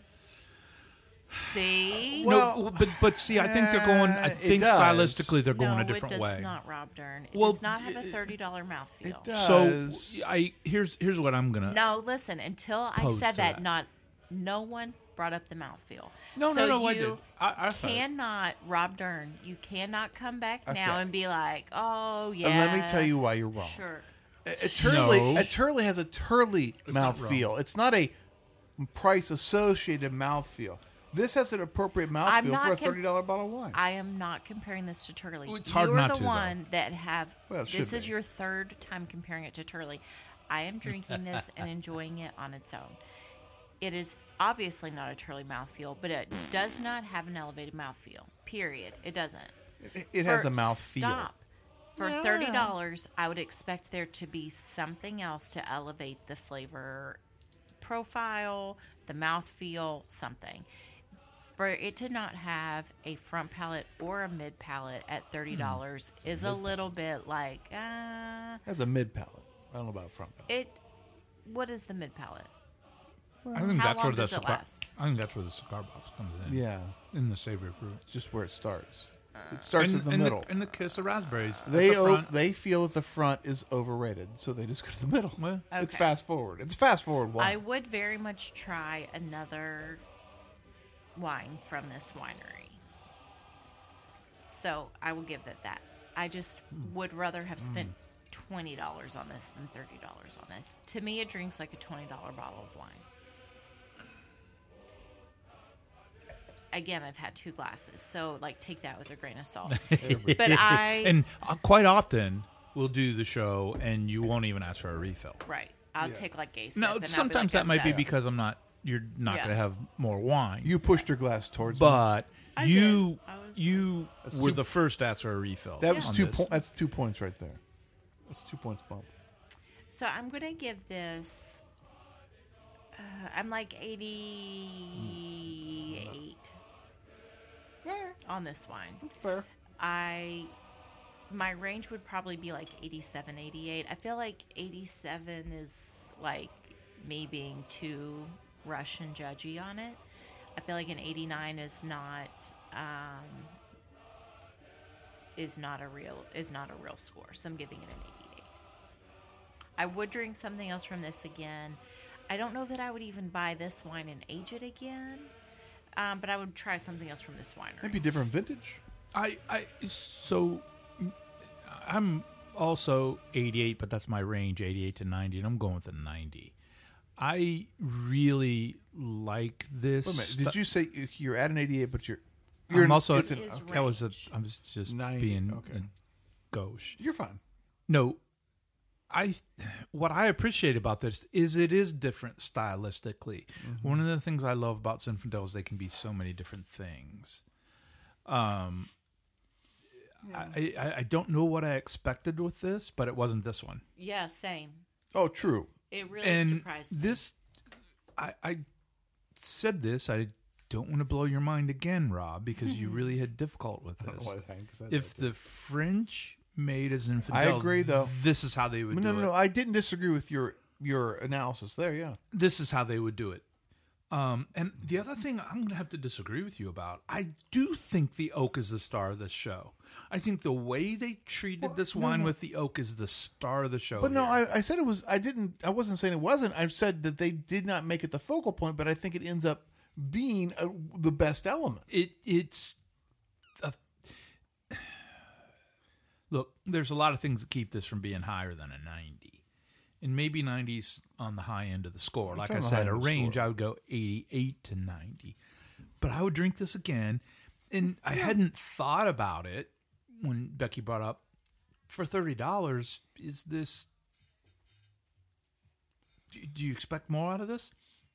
See, Well- no, but but see, I think they're going. I Uh, it think does. stylistically they're going no, a different it does way. not, Rob Dern. It Well, does not have a thirty dollar mouthfeel. It does. So I here's here's what I'm gonna. No, listen. Until I Opposed said to that, that. not no one brought up the mouthfeel. No, so no, no, I you did. I, I thought it. cannot, Rob Dern. You cannot come back now Okay. and be like, "Oh yeah." And let me tell you why you're wrong. Sure. A, a Turley, No. a Turley has a Turley not mouthfeel. It's not a price associated mouthfeel. This has an appropriate I'm mouthfeel not for a com- thirty dollar bottle of wine. I am not comparing this to Turley. Well, it's hard You're not the to, though. one that have. Well, it this should is be. your third time comparing it to Turley. I am drinking this and enjoying it on its own. It is obviously not a Turley mouthfeel, but it does not have an elevated mouthfeel. Period. It doesn't. it it has For- a mouthfeel. Stop. For thirty dollars, I would expect there to be something else to elevate the flavor profile, the mouthfeel, something. For it to not have a front palate or a mid palate at thirty dollars is a little bit like, uh, It has a mid palate. I don't know about front palate. it. What is the mid palate? I think How that's long where the does it cigar. last? I think that's where the cigar box comes in. Yeah, in the savory fruit. it's just where it starts. It starts and, in the and middle. The, and the kiss of raspberries. at they the o- front. they feel that the front is overrated, so they just go to the middle. Well, It's Okay. fast forward. It's fast forward wine. I would very much try another wine from this winery. So I will give it that. I just would rather have spent twenty dollars on this than thirty dollars on this. To me, it drinks like a twenty dollar bottle of wine. Again, I've had two glasses, so like take that with a grain of salt. But I, and uh, quite often we'll do the show and you won't even ask for a refill. right, I'll Yeah. take like a sip. No, and I'll be sometimes like, that I'm might be done. because I'm not. You're not Yeah. going to have more wine. you pushed your glass towards me. but I you did. I was- you That's were two- the first to ask for a refill. That was on two. this. Po- that's two points right there. That's two points bump. So I'm gonna give this. Uh, I'm like eighty-eight Yeah, on this wine. fair. I my range would probably be like eighty-seven, eighty-eight. I feel like eighty-seven is like me being too Russian judgy on it. I feel like an eighty-nine is not um, is not a real is not a real score. So I'm giving it an eighty-eight. I would drink something else from this again. I don't know that I would even buy this wine and age it again, um, but I would try something else from this winery. Maybe different vintage. I I so I'm also eighty-eight, but that's my range, eighty-eight to ninety, and I'm going with a ninety. I really like this. Wait a minute. stu- Did you say you- you're at an eighty-eight, but you're you're I'm also it's an, Is okay. that was a range. I was just ninety, being okay. a gauche. You're fine. No, I what I appreciate about this is it is different stylistically. Mm-hmm. One of the things I love about Zinfandel is they can be so many different things. Um, I, I I don't know what I expected with this, but it wasn't this one. Yeah, same. Oh, true. It really And surprised me. this, I I said this. I don't want to blow your mind again, Rob, because you really had difficult with I don't know this. why Hank said If that. the French made a Zinfandel, I agree, though. This is how they would no, do no, it. no, I didn't disagree with your your analysis there. Yeah, This is how they would do it. Um, and the other thing I'm going to have to disagree with you about, I do think the oak is the star of this show. I think the way they treated this wine with the oak is the star of the show. but no, here. I, I said it was. I didn't. I wasn't saying it wasn't. I said that they did not make it the focal point, but I think it ends up being a, the best element. it it's a, look. There's a lot of things that keep this from being higher than a ninety, and maybe ninety's on the high end of the score. Like I on the high said, end a of the range score. I would go eighty-eight to ninety, but I would drink this again, and I hadn't thought about it when Becky brought up for thirty dollars. Is this? Do do you expect more out of this?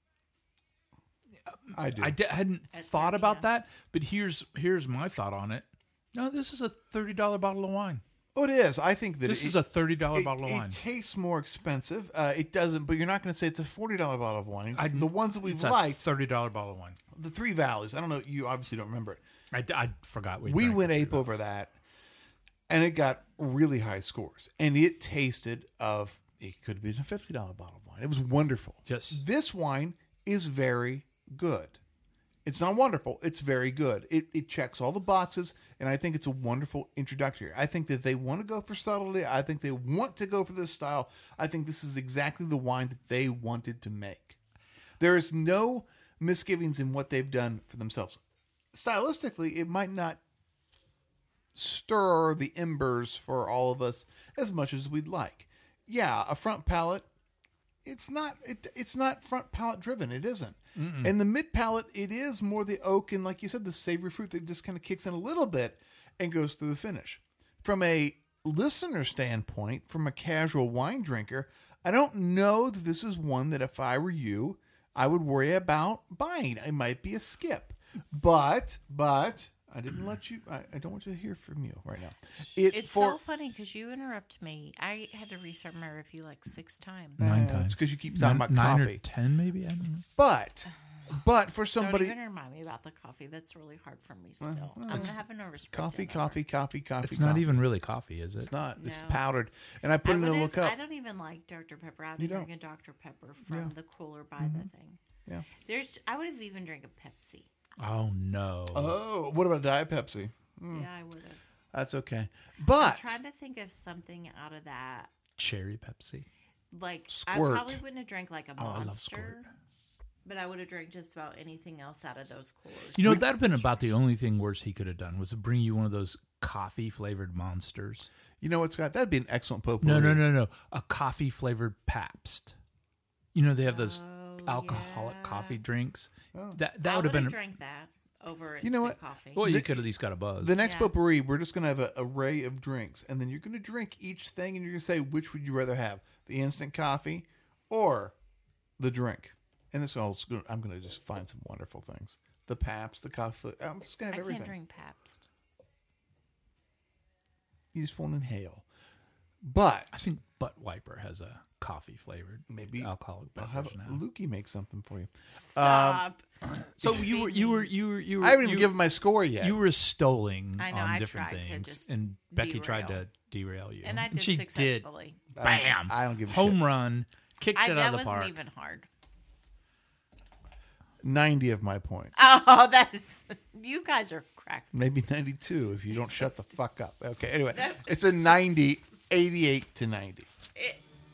I do. I d- hadn't At thought thirty, about yeah. that, but here's here's my thought on it. No, this is a thirty dollar bottle of wine. Oh, it is. I think that This it, is a thirty dollar it, bottle of it wine. tastes more expensive. Uh, it doesn't, but you're not going to say it's a forty dollar bottle of wine. I- the ones that we've It's a liked, thirty dollar bottle of wine. the Three Valleys. I don't know. You obviously don't remember it. I, I forgot we We drank went the ape Three over that, and it got really high scores. And it tasted of it could have been a fifty dollar bottle of wine. It was wonderful. Yes. This wine is very good. It's not wonderful. It's very good. It it checks all the boxes, and I think it's a wonderful introductory. I think that they want to go for subtlety. I think they want to go for this style. I think this is exactly the wine that they wanted to make. There is no misgivings in what they've done for themselves. Stylistically, it might not stir the embers for all of us as much as we'd like. Yeah, a front palate, it's not it, it's not front palate driven. It isn't. Mm-mm. And the mid palate, it is more the oak and, like you said, the savory fruit that just kind of kicks in a little bit and goes through the finish. From a listener standpoint, from a casual wine drinker, I don't know that this is one that if I were you, I would worry about buying. It might be a skip. But, but, I didn't let you, I, I don't want you to hear from you right now. It, It's for, so funny because you interrupt me. I had to restart my review like six times. Nine uh, times. It's because you keep talking about Nine coffee. or ten, maybe. I don't know. But, but for somebody, Don't even remind me about the coffee. That's really hard for me still. I'm gonna have a nervous coffee, breakdown over coffee, coffee, coffee. It's not coffee. even really coffee, is it? It's not. It's No. powdered, and I put I it in a would've- little cup. I don't even like Doctor Pepper. I'd You be don't? drinking Doctor Pepper from Yeah. the cooler by the thing. Yeah. There's. I would have even drank a Pepsi. Oh no. Oh, what about Diet Pepsi? Yeah, I would have. That's okay. I'm But trying to think of something out of that. Cherry Pepsi. Like Squirt. I probably wouldn't have drank like a Oh, I love monster, Squirt. but I would have drank just about anything else out of those coolers. You know, that'd have been about the only thing worse he could have done was to bring you one of those coffee flavored monsters. you know what, Scott? That'd be an excellent potpourri. No, no, no, no. A coffee flavored Pabst. You know, they have those Oh, alcoholic yeah. coffee drinks. Oh. That that I would have been. drank that over. You know instant what? Coffee. Well, you The- could at least got a buzz. The next Yeah. potpourri, we're just going to have an array of drinks, and then you're going to drink each thing, and you're going to say which would you rather have, the instant coffee or the drink. And this all, I'm going to just find some wonderful things. The Pabst, the coffee. I'm just going to I have everything. can't drink Pabst. You just won't inhale. But I think Butt Wiper has a coffee flavored maybe alcoholic I'll have beverage now. Lukey make something for you. Stop. So you were you were you were you were I haven't even you, given my score yet. you were stoling I know, on I different tried to things, just and Becky tried derail. to derail you, and I did she successfully. did. Bam! I don't give a home shit. run, kicked I, it that out of the wasn't park. even hard. ninety of my points. Oh, that is. You guys are crack. Maybe ninety-two if you don't shut the fuck up. Okay, anyway, it's a ninety, eighty-eight to ninety. It,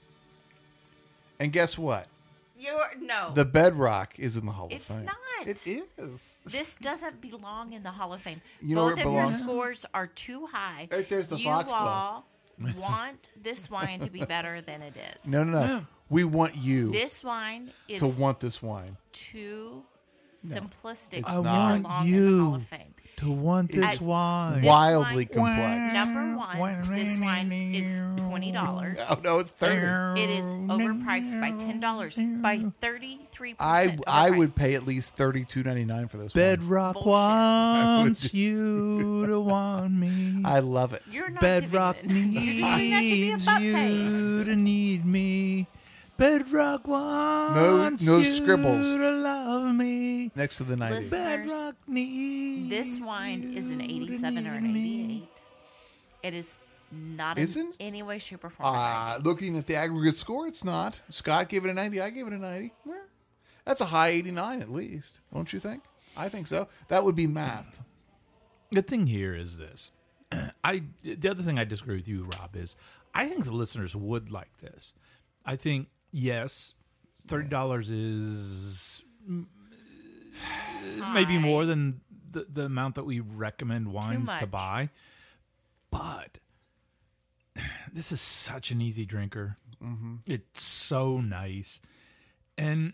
And guess what? you're no. The Bedrock is in the Hall It's of Fame. not. It is. This doesn't belong in the Hall of Fame. You know Both where it of your belongs? scores are too high. Right there's the you Foxglove. all want this wine to be better than it is. No, no, no. We want you This wine is to want this wine. too simplistic It's to not. belong in the Hall of Fame. to want this wine. This Wildly wine- complex. Number one, this wine is twenty dollars. Oh no, it's thirty. It is overpriced by ten dollars, by thirty-three I percent. I would pay at least thirty-two ninety-nine for this one. Bedrock Bullshit. wants you to want me. I love it. You're not Bedrock giving it. You're just doing that to be a needs butt you face. to need me. Bedrock wants no you scribbles. to love me. Next to the ninety. Listen. Bedrock needs This wine is an you to eighty-seven or an need me. eighty-eight. It is not Isn't? in any way, shape, or form. a Uh, ninety. looking at the aggregate score, it's not. Scott gave it a ninety. I gave it a ninety. Well, that's a high eighty-nine at least, don't you think? I think so. That would be math. The thing here is this. I the other thing I disagree with you, Rob, is I think the listeners would like this. I think yes, thirty dollars is mm, maybe High. more than the, the amount that we recommend wines to much. buy, but this is such an easy drinker. Mm-hmm. It's so nice, and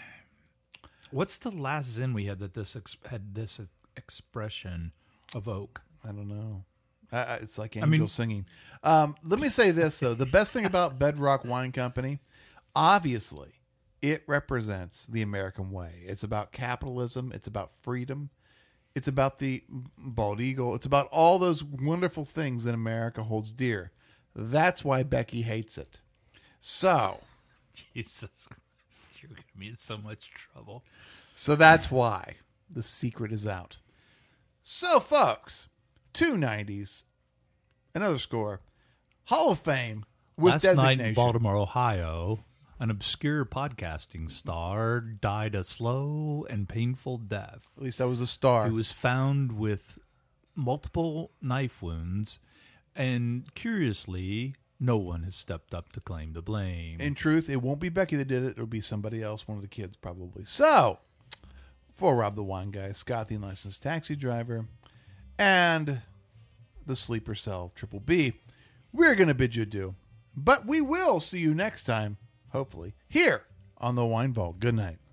what's the last Zin we had that this ex- had this expression of oak? I don't know. Uh, it's like I angels mean- singing. Um, let me say this, though. The best thing about Bedrock Wine Company, obviously, it represents the American way. It's about capitalism. It's about freedom. It's about the bald eagle. It's about all those wonderful things that America holds dear. That's why Becky hates it. So, Jesus Christ, you're going to be in so much trouble. so that's why the secret is out. So, folks, two nineties, another score, Hall of Fame with Last designation. night in Baltimore, Ohio, an obscure podcasting star died a slow and painful death. At least that was a star. He was found with multiple knife wounds, and curiously, no one has stepped up to claim the blame. In truth, it won't be Becky that did it. It'll be somebody else, one of the kids probably. So, for Rob the Wine Guy, Scott the Unlicensed Taxi Driver, and the Sleeper Cell Triple B, we're going to bid you adieu. But we will see you next time, hopefully, here on the Wine Vault. Good night.